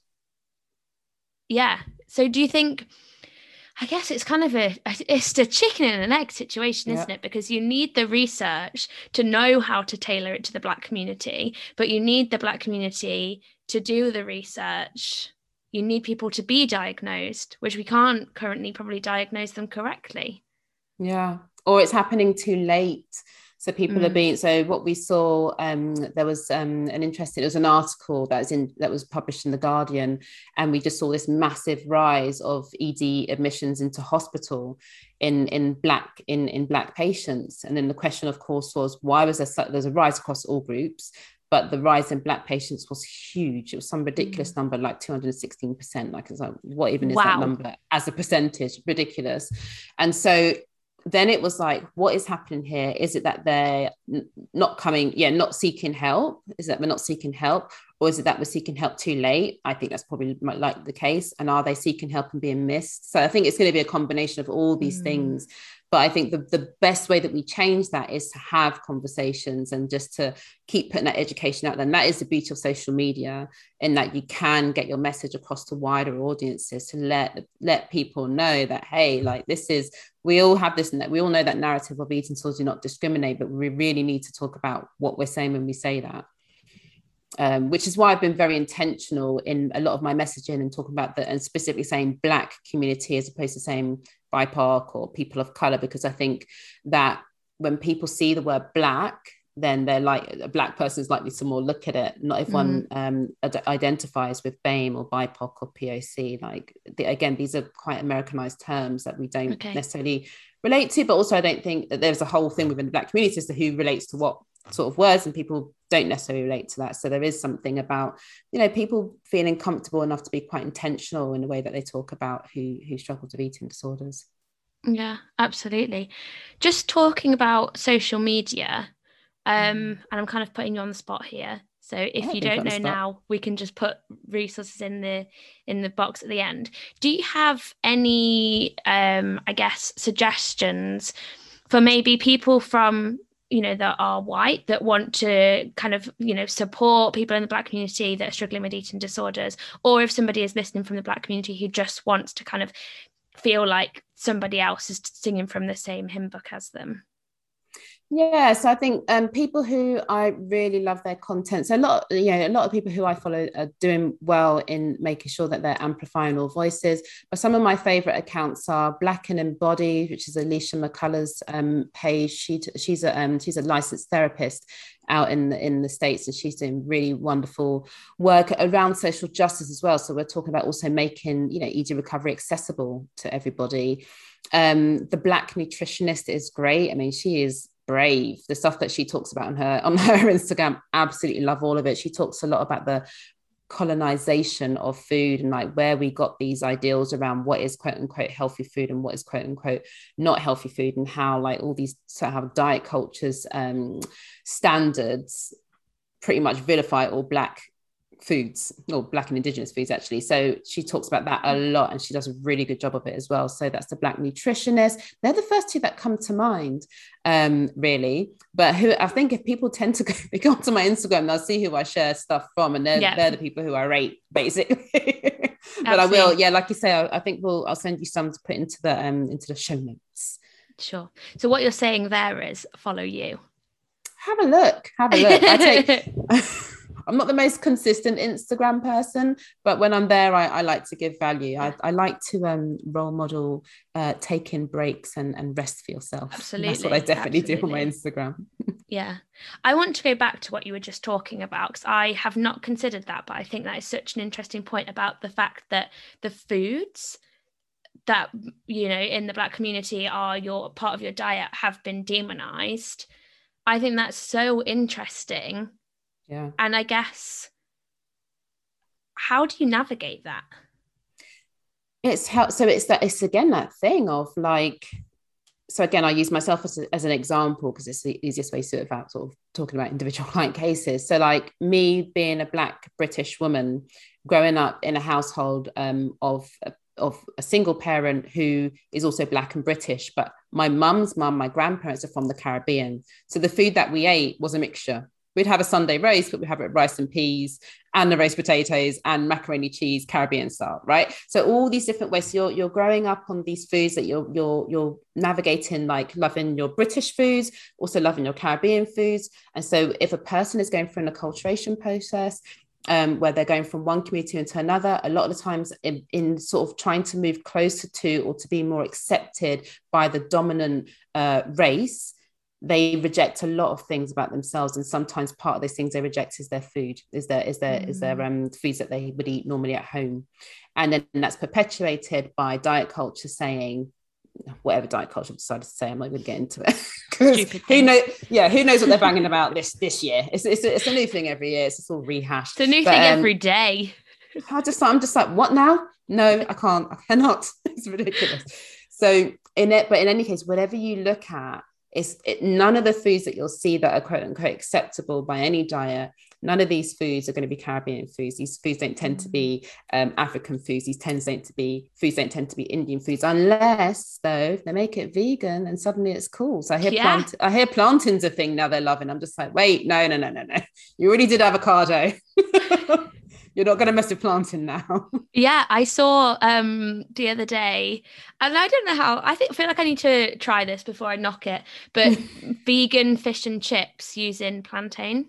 yeah. So do you think, I guess it's kind of it's a chicken and an egg situation, isn't it? Because you need the research to know how to tailor it to the Black community, but you need the Black community to do the research. You need people to be diagnosed, which we can't currently probably diagnose them correctly. Yeah, or it's happening too late. So people are being, so what we saw, there was it was an article that was published in The Guardian, and we just saw this massive rise of ED admissions into hospital in Black patients. And then the question, of course, was, why was there's a rise across all groups, but the rise in Black patients was huge. It was some ridiculous number, like 216%. Like, it's like, what even is that number as a percentage? Ridiculous. And so then it was like, what is happening here? Is it that they're not seeking help? Is that we're not seeking help? Or is it that we're seeking help too late? I think that's probably like the case. And are they seeking help and being missed? So I think it's going to be a combination of all these things. But I think the best way that we change that is to have conversations, and just to keep putting that education out there. And that is the beauty of social media, in that you can get your message across to wider audiences, to let people know that, hey, like, we all have this, we all know that narrative of eating disorders do not discriminate, but we really need to talk about what we're saying when we say that. Which is why I've been very intentional in a lot of my messaging, and talking about and specifically saying Black community as opposed to saying BIPOC or people of color, because I think that when people see the word Black, then they're like, a Black person is likely to more look at it. Not everyone identifies with BAME or BIPOC or POC. Like, again, these are quite Americanized terms that we don't necessarily relate to, but also I don't think that there's a whole thing within the Black community as to who relates to what sort of words, and people don't necessarily relate to that. So there is something about, people feeling comfortable enough to be quite intentional in the way that they talk about who struggle with eating disorders. Yeah, absolutely. Just talking about social media, and I'm kind of putting you on the spot here. So if you don't know now, we can just put resources in the box at the end. Do you have any, suggestions for maybe people from, that are white, that want to kind of, support people in the Black community that are struggling with eating disorders, or if somebody is listening from the Black community who just wants to kind of feel like somebody else is singing from the same hymn book as them? Yeah, so I think people who I really love their content. So a lot of people who I follow are doing well in making sure that they're amplifying all voices. But some of my favorite accounts are Black and Embodied, which is Alicia McCullough's page. She's a licensed therapist out in the States, and she's doing really wonderful work around social justice as well. So we're talking about also making, ED recovery accessible to everybody. The Black nutritionist is great. I mean, she is brave. The stuff that she talks about on her Instagram, absolutely love all of it. She talks a lot about the colonization of food and like where we got these ideals around what is quote unquote healthy food and what is quote unquote not healthy food, and how like all these sort of diet cultures standards pretty much vilify all Black foods, or Black and Indigenous foods actually. So she talks about that a lot, and she does a really good job of it as well. So that's the Black nutritionist. They're the first two that come to mind, really. But who I think if people tend to they go onto my Instagram, they'll see who I share stuff from, and they're the people who I rate basically. But I will, like you say, I think I'll send you some to put into the show notes. Sure. So what you're saying there is follow you. Have a look. I take I'm not the most consistent Instagram person, but when I'm there, I like to give value. I like to role model taking breaks and rest for yourself. Absolutely. That's what I definitely do on my Instagram. Yeah. I want to go back to what you were just talking about, because I have not considered that, but I think that is such an interesting point about the fact that the foods that, in the Black community are your part of your diet have been demonized. I think that's so interesting. Yeah. And I guess, how do you navigate that? It's again that thing of like, so again, I use myself as an example because it's the easiest way to about sort of talking about individual client cases. So like me being a Black British woman growing up in a household of a single parent who is also Black and British, but my mum's mum, my grandparents are from the Caribbean. So the food that we ate was a mixture. We'd have a Sunday roast, but we'd have it rice and peas and the roast potatoes and macaroni cheese, Caribbean style, right? So all these different ways. So you're growing up on these foods that you're navigating, like loving your British foods, also loving your Caribbean foods. And so if a person is going through an acculturation process, where they're going from one community into another, a lot of the times in sort of trying to move closer to or to be more accepted by the dominant race, they reject a lot of things about themselves, and sometimes part of those things they reject is their food, is their foods that they would eat normally at home, and then that's perpetuated by diet culture saying whatever diet culture decided to say. I'm not going to get into it. Who knows what they're banging about this year? It's a new thing every year. It's just all rehashed. It's a new thing every day. I'm just like, what now? No, I can't. I cannot. It's ridiculous. So in any case, whatever you look at, none of the foods that you'll see that are quote unquote acceptable by any diet, none of these foods are going to be Caribbean foods. These foods don't tend to be African foods. These foods don't tend to be Indian foods, unless though they make it vegan and suddenly it's cool. So I hear plantain's a thing now they're loving. I'm just like, wait, no. You already did avocado. You're not going to mess with plantain now. Yeah, I saw the other day, and I don't know how, I feel like I need to try this before I knock it, but vegan fish and chips using plantain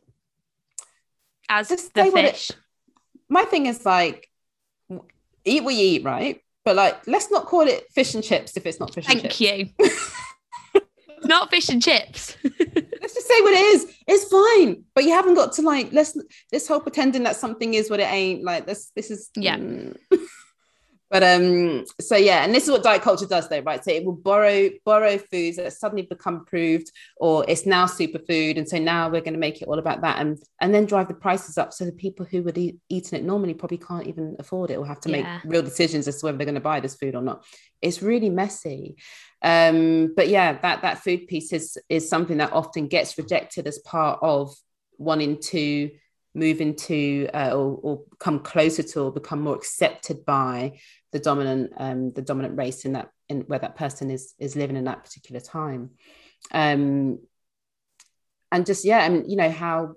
as the fish. My thing is like, eat what you eat, right? But like, let's not call it fish and chips if it's not fish and chips. Thank you. Not fish and chips. Let's just say what it is. It's fine, but you haven't got to like this whole pretending that something is what it ain't. Like this is But so yeah, and this is what diet culture does though, right? So it will borrow foods that suddenly become approved, or it's now superfood, and so now we're going to make it all about that, and then drive the prices up. So the people who would eating it normally probably can't even afford it, or have to make real decisions as to whether they're going to buy this food or not. It's really messy. But yeah, that food piece is something that often gets rejected as part of wanting to move into or come closer to or become more accepted by the dominant race in where that person is living in that particular time. And just and you know how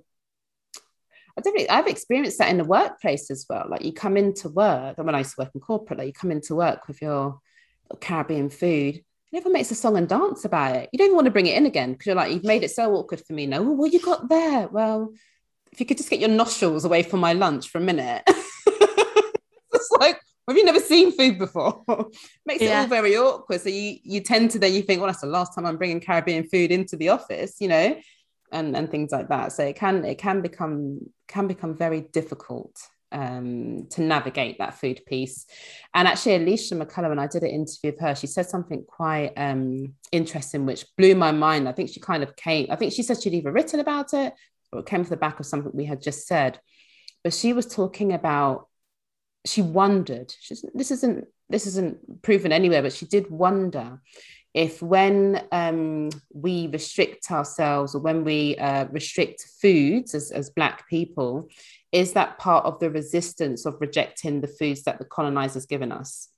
I've experienced that in the workplace as well. Like you come into work, and when I used to work in corporate, like you come into work with your Caribbean food, Everyone makes a song and dance about it. You don't even want to bring it in again because you're like, you've made it so awkward for me. No, well, what you got there? Well, if you could just get your nostrils away from my lunch for a minute. It's like, have you never seen food before? Makes it all very awkward. So you tend to then you think, well, that's the last time I'm bringing Caribbean food into the office, you know, and things like that. So it can become very difficult to navigate that food piece. And actually, Alicia McCullum, when I did an interview with her, she said something quite interesting, which blew my mind. I think she said she'd either written about it or it came off the back of something we had just said. But she was talking about, she wondered, this isn't proven anywhere, but she did wonder if when we restrict ourselves or when we restrict foods as Black people, is that part of the resistance of rejecting the foods that the colonizers given us?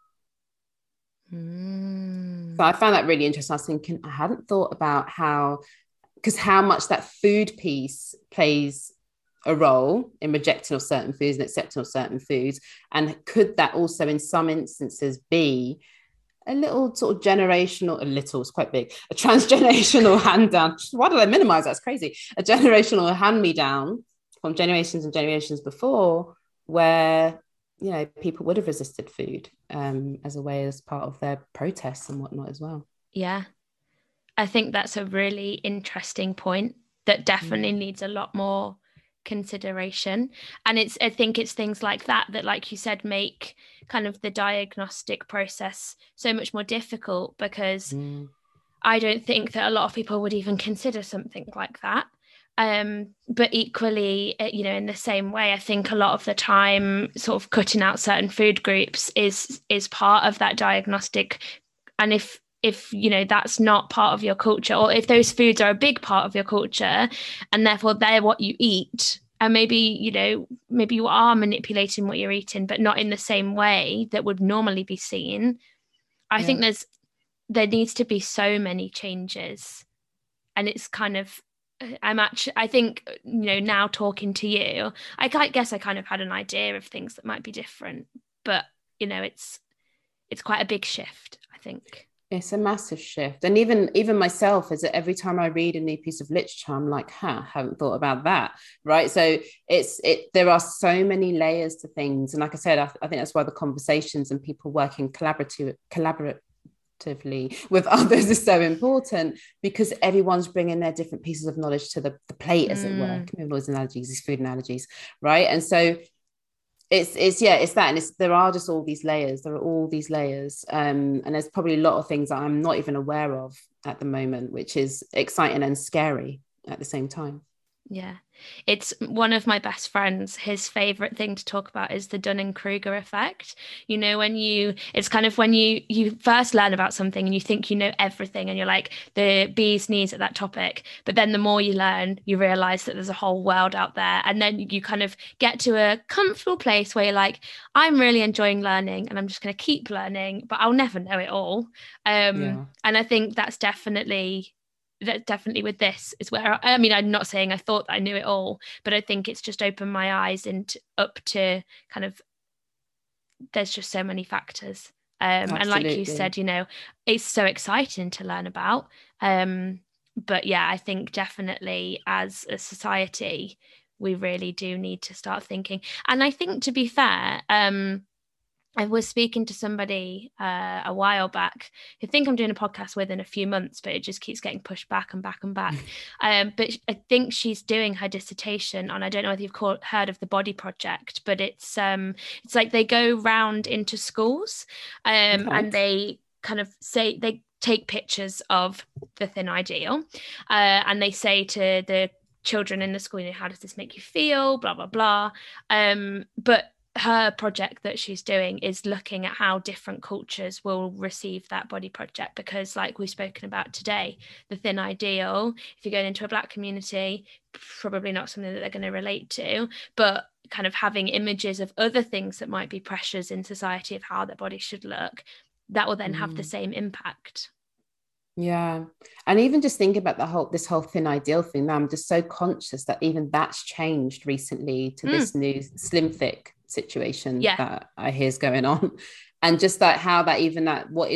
So I found that really interesting. I was thinking, I hadn't thought about how much that food piece plays a role in rejecting of certain foods and accepting of certain foods. And could that also in some instances be a little sort of generational, it's quite big, a transgenerational hand down. Why did I minimize that? It's crazy. A generational hand me down from generations and generations before, where, you know, people would have resisted food as part of their protests and whatnot as well. Yeah. I think that's a really interesting point that definitely needs a lot more consideration. And I think it's things like that, like you said, make kind of the diagnostic process so much more difficult, because I don't think that a lot of people would even consider something like that. But equally, you know, in the same way, I think a lot of the time sort of cutting out certain food groups is part of that diagnostic. And if you know that's not part of your culture, or if those foods are a big part of your culture and therefore they're what you eat, and maybe you are manipulating what you're eating, but not in the same way that would normally be seen. I think there needs to be so many changes. And it's kind of, I think, you know, now talking to you, I guess I kind of had an idea of things that might be different, but, you know, it's quite a big shift, I think. It's a massive shift. And even myself, is that every time I read a new piece of literature, I'm like, haven't thought about that. Right. So there are so many layers to things. And like I said, I think that's why the conversations and people working collaboratively with others is so important, because everyone's bringing their different pieces of knowledge to the plate, as it were. All those analogies, these food analogies. Right. And so it's that, and there are just all these layers. There are all these layers, and there's probably a lot of things that I'm not even aware of at the moment, which is exciting and scary at the same time. Yeah, it's one of my best friends. His favorite thing to talk about is the Dunning-Kruger effect. You know, it's kind of when you first learn about something and you think you know everything and you're like the bee's knees at that topic, but then the more you learn, you realize that there's a whole world out there, and then you kind of get to a comfortable place where you're like, I'm really enjoying learning and I'm just going to keep learning, but I'll never know it all. And I think that's definitely with this is where, I mean, I'm not saying I thought I knew it all, but I think it's just opened my eyes up to kind of, there's just so many factors. And like you said, you know, it's so exciting to learn about. But yeah, I think definitely as a society, we really do need to start thinking. And I think, to be fair, I was speaking to somebody a while back who think I'm doing a podcast with in a few months, but it just keeps getting pushed back and back and back. But I think she's doing her dissertation on, I don't know whether you've heard of the Body Project, but it's like they go round into schools and they kind of say, they take pictures of the thin ideal and they say to the children in the school, you know, how does this make you feel? Blah, blah, blah. But her project that she's doing is looking at how different cultures will receive that body project, because like we've spoken about today, the thin ideal, if you're going into a Black community, probably not something that they're going to relate to, but kind of having images of other things that might be pressures in society of how their body should look, that will then have the same impact. Yeah. And even just thinking about this whole thin ideal thing, now I'm just so conscious that even that's changed recently to this new slim thick situation that I hear is going on. And just that how that even that what is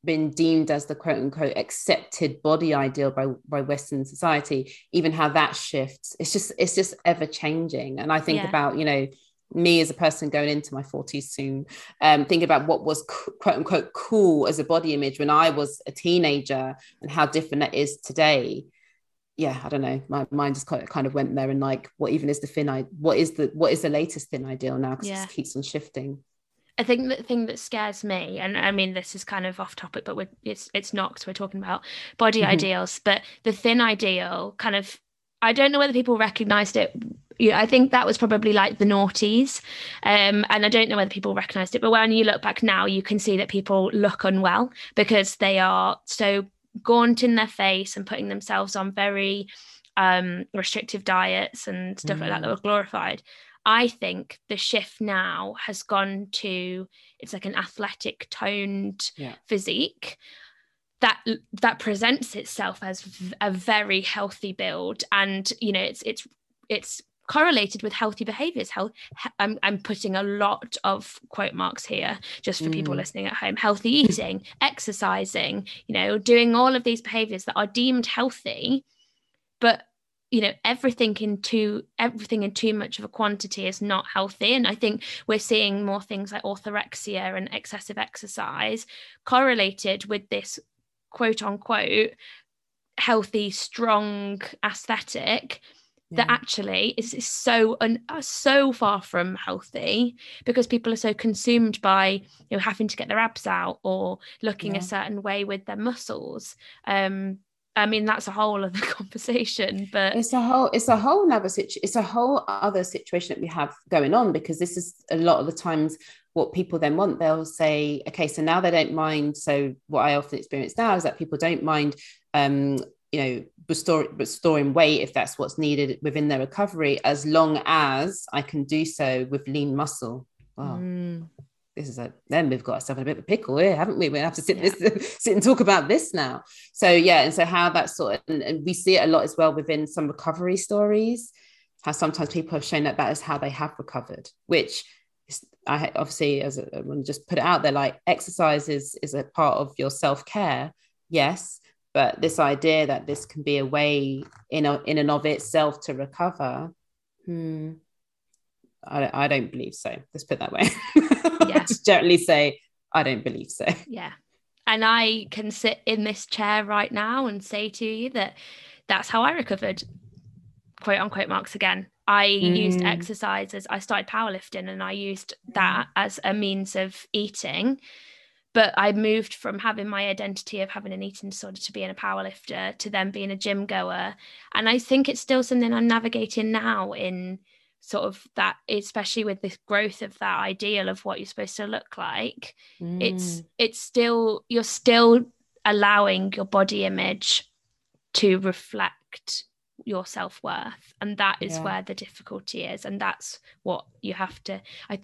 been deemed as the quote unquote accepted body ideal by Western society, even how that shifts, it's just ever changing. And I think about, you know, me as a person going into my 40s soon, thinking about what was quote unquote cool as a body image when I was a teenager and how different that is today. Yeah, I don't know. My mind just kind of went there, and like, what even is what is the latest thin ideal now? Because it keeps on shifting. I think the thing that scares me, and I mean, this is kind of off topic, but it's not, because we're talking about body ideals, but the thin ideal kind of, I don't know whether people recognized it. I think that was probably like the noughties. And I don't know whether people recognized it, but when you look back now, you can see that people look unwell because they are so gaunt in their face and putting themselves on very restrictive diets and stuff like that were glorified. I think the shift now has gone to, it's like an athletic toned physique that presents itself as a very healthy build. And, you know, it's correlated with healthy behaviors. I'm putting a lot of quote marks here just for people listening at home. Healthy eating, exercising, you know, doing all of these behaviors that are deemed healthy, but you know, everything in too much of a quantity is not healthy. And I think we're seeing more things like orthorexia and excessive exercise correlated with this quote unquote healthy, strong aesthetic that actually is so far from healthy, because people are so consumed by, you know, having to get their abs out or looking a certain way with their muscles. I mean, that's a whole other conversation, but it's a whole other situation that we have going on, because this is a lot of the times what people then want. They'll say, okay, so now they don't mind. So what I often experience now is that people don't mind, you know, restoring weight if that's what's needed within their recovery, as long as I can do so with lean muscle. Wow. Then we've got ourselves in a bit of a pickle here, haven't we? We have to sit and talk about this now. So and so how that sort of, and we see it a lot as well within some recovery stories, how sometimes people have shown that is how they have recovered, which is, I obviously, I want to just put it out there, like, exercise is a part of your self-care, yes, but this idea that this can be a way in and of itself to recover, I don't believe so. Let's put it that way. Just gently say, I don't believe so. Yeah. And I can sit in this chair right now and say to you that that's how I recovered, quote unquote marks again. I used exercise I started powerlifting, and I used that as a means of eating. But I moved from having my identity of having an eating disorder to being a powerlifter to then being a gym goer. And I think it's still something I'm navigating now in sort of that, especially with this growth of that ideal of what you're supposed to look like. It's still, you're still allowing your body image to reflect your self-worth. And that is where the difficulty is. And that's what you have to,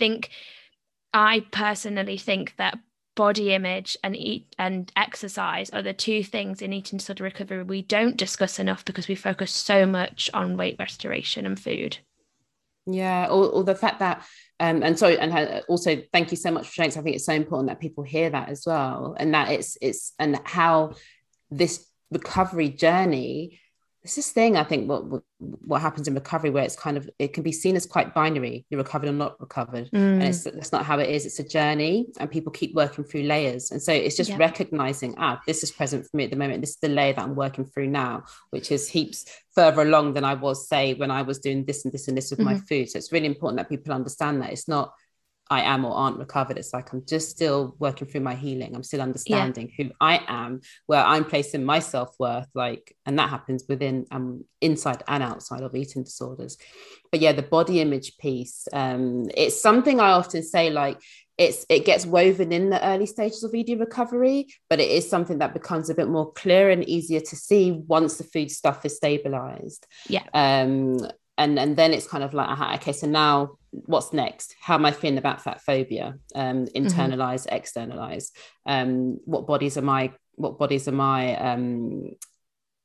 I personally think that body image and exercise are the two things in eating disorder recovery we don't discuss enough, because we focus so much on weight restoration and food. Or the fact that and sorry, and also thank you so much for sharing. I think it's so important that people hear that as well, and that it's and how this recovery journey, it's this thing, I think what happens in recovery, where it's kind of, it can be seen as quite binary, you're recovered or not recovered, and that's not how it is. It's a journey, and people keep working through layers. And so it's just recognizing, this is present for me at the moment, this is the layer that I'm working through now, which is heaps further along than I was, say, when I was doing this and this and this with my food. So it's really important that people understand that it's not I am or aren't recovered. It's like, I'm just still working through my healing. I'm still understanding who I am, where I'm placing my self-worth, like, and that happens within inside and outside of eating disorders. But the body image piece, it's something I often say, like, it gets woven in the early stages of ED recovery, but it is something that becomes a bit more clear and easier to see once the food stuff is stabilized. And then it's kind of like, okay, so now what's next? How am I feeling about fat phobia? Internalize, externalize. What bodies am I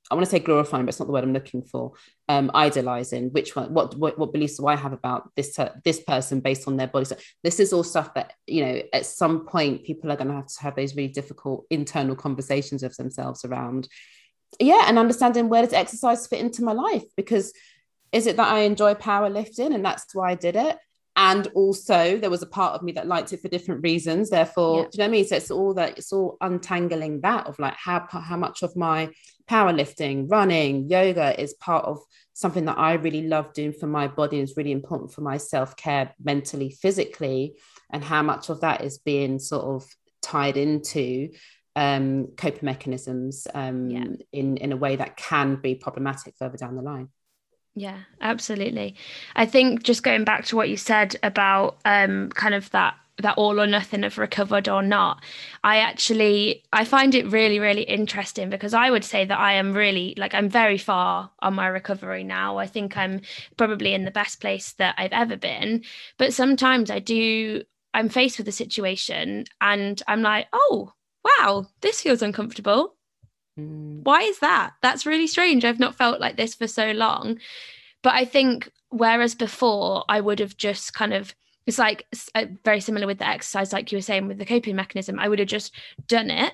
I want to say glorifying, but it's not the word I'm looking for. Idolizing which one, what beliefs do I have about this person based on their body? So this is all stuff that, you know, at some point people are going to have those really difficult internal conversations with themselves around, and understanding where does exercise fit into my life, because is it that I enjoy powerlifting and that's why I did it? And also there was a part of me that liked it for different reasons. Therefore, do you know what I mean? So it's all untangling that of like how much of my powerlifting, running, yoga is part of something that I really love doing for my body and is really important for my self-care mentally, physically, and how much of that is being sort of tied into coping mechanisms in a way that can be problematic further down the line. Yeah, absolutely. I think just going back to what you said about kind of that all or nothing of recovered or not, I find it really, really interesting, because I would say that I am really, like, I'm very far on my recovery now. I think I'm probably in the best place that I've ever been. But sometimes I'm faced with a situation and I'm like, oh, wow, this feels uncomfortable. Why is that? That's really strange. I've not felt like this for so long. But I think whereas before I would have just kind of, it's like very similar with the exercise, like you were saying with the coping mechanism, I would have just done it.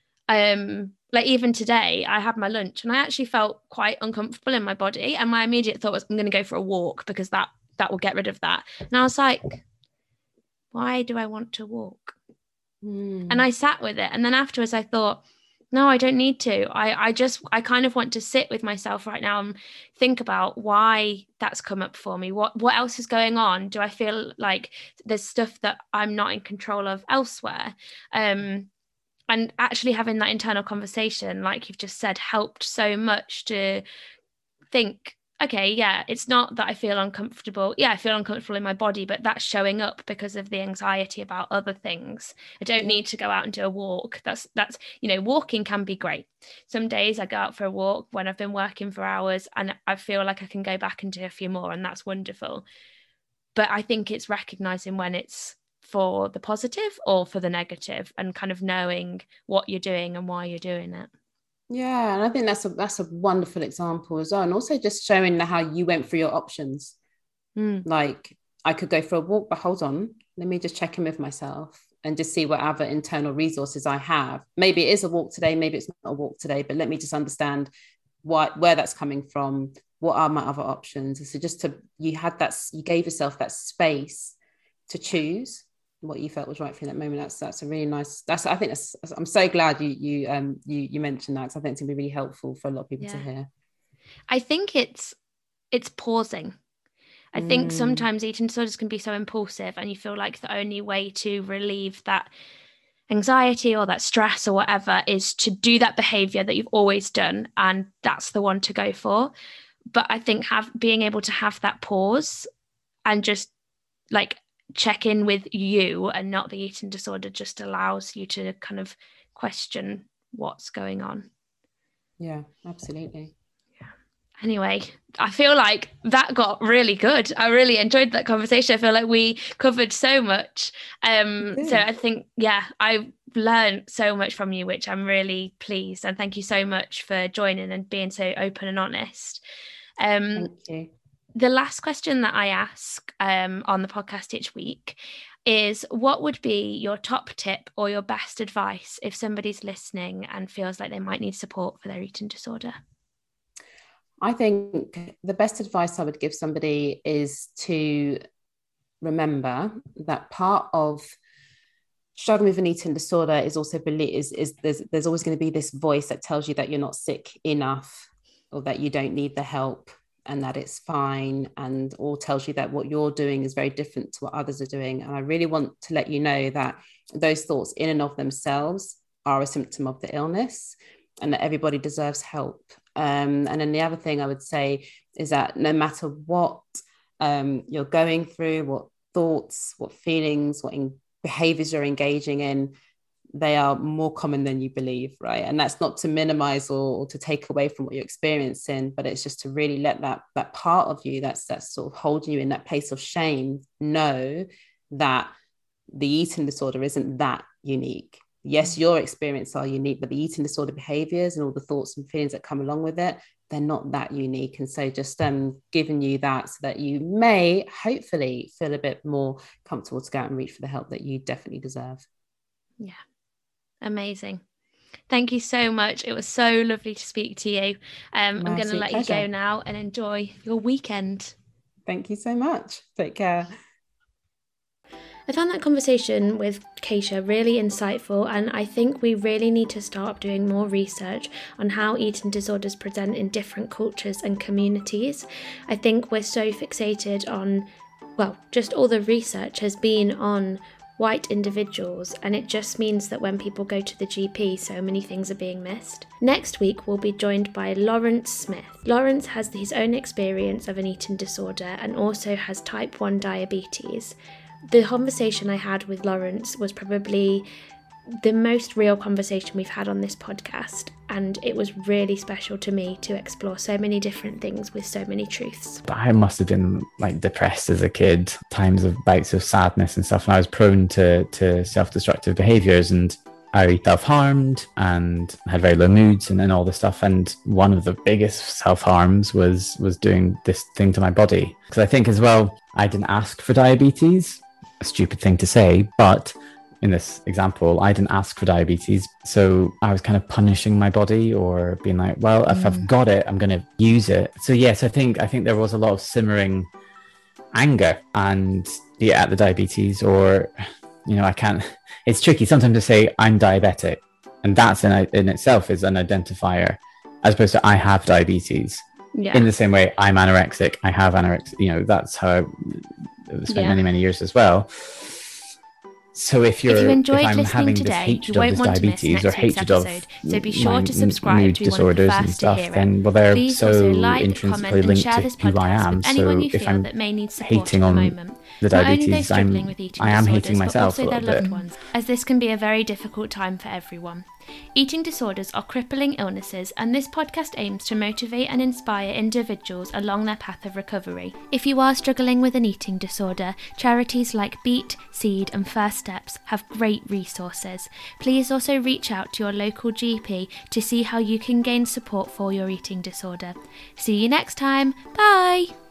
Like even today I had my lunch and I actually felt quite uncomfortable in my body, and my immediate thought was, I'm going to go for a walk because that will get rid of that. And I was like, why do I want to walk? And I sat with it, and then afterwards I thought, no, I don't need to. I kind of want to sit with myself right now and think about why that's come up for me. What else is going on? Do I feel like there's stuff that I'm not in control of elsewhere? And actually having that internal conversation, like you've just said, helped so much to think, okay, yeah, it's not that I feel uncomfortable. Yeah, I feel uncomfortable in my body, but that's showing up because of the anxiety about other things. I don't need to go out and do a walk. That's, you know, walking can be great. Some days I go out for a walk when I've been working for hours and I feel like I can go back and do a few more, and that's wonderful. But I think it's recognizing when it's for the positive or for the negative, and kind of knowing what you're doing and why you're doing it. Yeah, and I think that's a wonderful example as well. And also just showing how you went through your options. Like, I could go for a walk, but hold on, let me just check in with myself and just see what other internal resources I have. Maybe it is a walk today, maybe it's not a walk today, but let me just understand where that's coming from. What are my other options? So you gave yourself that space to choose what you felt was right for you in that moment. That's a really nice, I'm so glad you mentioned that, because I think it's gonna be really helpful for a lot of people to hear. I think it's pausing. I think sometimes eating disorders can be so impulsive, and you feel like the only way to relieve that anxiety or that stress or whatever is to do that behavior that you've always done, and that's the one to go for. But I think being able to have that pause and just like check in with you and not the eating disorder just allows you to kind of question what's going on. Yeah, absolutely. Yeah. Anyway, I feel like that got really good. I really enjoyed that conversation. I feel like we covered so much. So I think, I learned so much from you, which I'm really pleased. And thank you so much for joining and being so open and honest. Thank you. The last question that I ask on the podcast each week is, what would be your top tip or your best advice if somebody's listening and feels like they might need support for their eating disorder? I think the best advice I would give somebody is to remember that part of struggling with an eating disorder is also there's always going to be this voice that tells you that you're not sick enough, or that you don't need the help, and that it's fine, and or tells you that what you're doing is very different to what others are doing. And I really want to let you know that those thoughts in and of themselves are a symptom of the illness, and that everybody deserves help. And then the other thing I would say is that no matter what you're going through, what thoughts, what feelings, what behaviors you're engaging in, they are more common than you believe, right? And that's not to minimize or to take away from what you're experiencing, but it's just to really let that part of you that's sort of holding you in that place of shame know that the eating disorder isn't that unique. yes, your experiences are unique, but the eating disorder behaviors and all the thoughts and feelings that come along with it, they're not that unique. And so just giving you that so that you may hopefully feel a bit more comfortable to go out and reach for the help that you definitely deserve. Yeah. Amazing. Thank you so much. It was so lovely to speak to you. I'm going to let you go now and enjoy your weekend. Thank you so much. Take care. I found that conversation with Keisha really insightful, and I think we really need to start doing more research on how eating disorders present in different cultures and communities. I think we're so fixated on, well, just all the research has been on white individuals, and it just means that when people go to the GP, so many things are being missed. Next week, we'll be joined by Lawrence Smith. Lawrence has his own experience of an eating disorder and also has type 1 diabetes. The conversation I had with Lawrence was probably the most real conversation we've had on this podcast, and it was really special to me to explore so many different things with so many truths. I must have been like depressed as a kid, times of bouts of sadness and stuff, and I was prone to self-destructive behaviours, and I self-harmed and had very low moods and all this stuff. And one of the biggest self-harms was doing this thing to my body, because I think as well, I didn't ask for diabetes. A stupid thing to say, but in this example, I didn't ask for diabetes, so I was kind of punishing my body or being like, well, if I've got it, I'm going to use it. So yes, I think there was a lot of simmering anger and at the diabetes, or I can't. It's tricky sometimes to say I'm diabetic, and that's in itself is an identifier, as opposed to I have diabetes. Yeah. In the same way, I'm anorexic, I have anorexia. That's how I spent many years as well. So if I'm having this hatred of this diabetes or hatred of so be sure to subscribe mood to disorders and stuff, then they're so intrinsically linked to who I am. So if I'm hating on the diabetes, I am hating myself a little bit. As this can be a very difficult time for everyone. Eating disorders are crippling illnesses, and this podcast aims to motivate and inspire individuals along their path of recovery. If you are struggling with an eating disorder, charities like Beat, Seed and First Steps have great resources. Please also reach out to your local GP to see how you can gain support for your eating disorder. See you next time. Bye!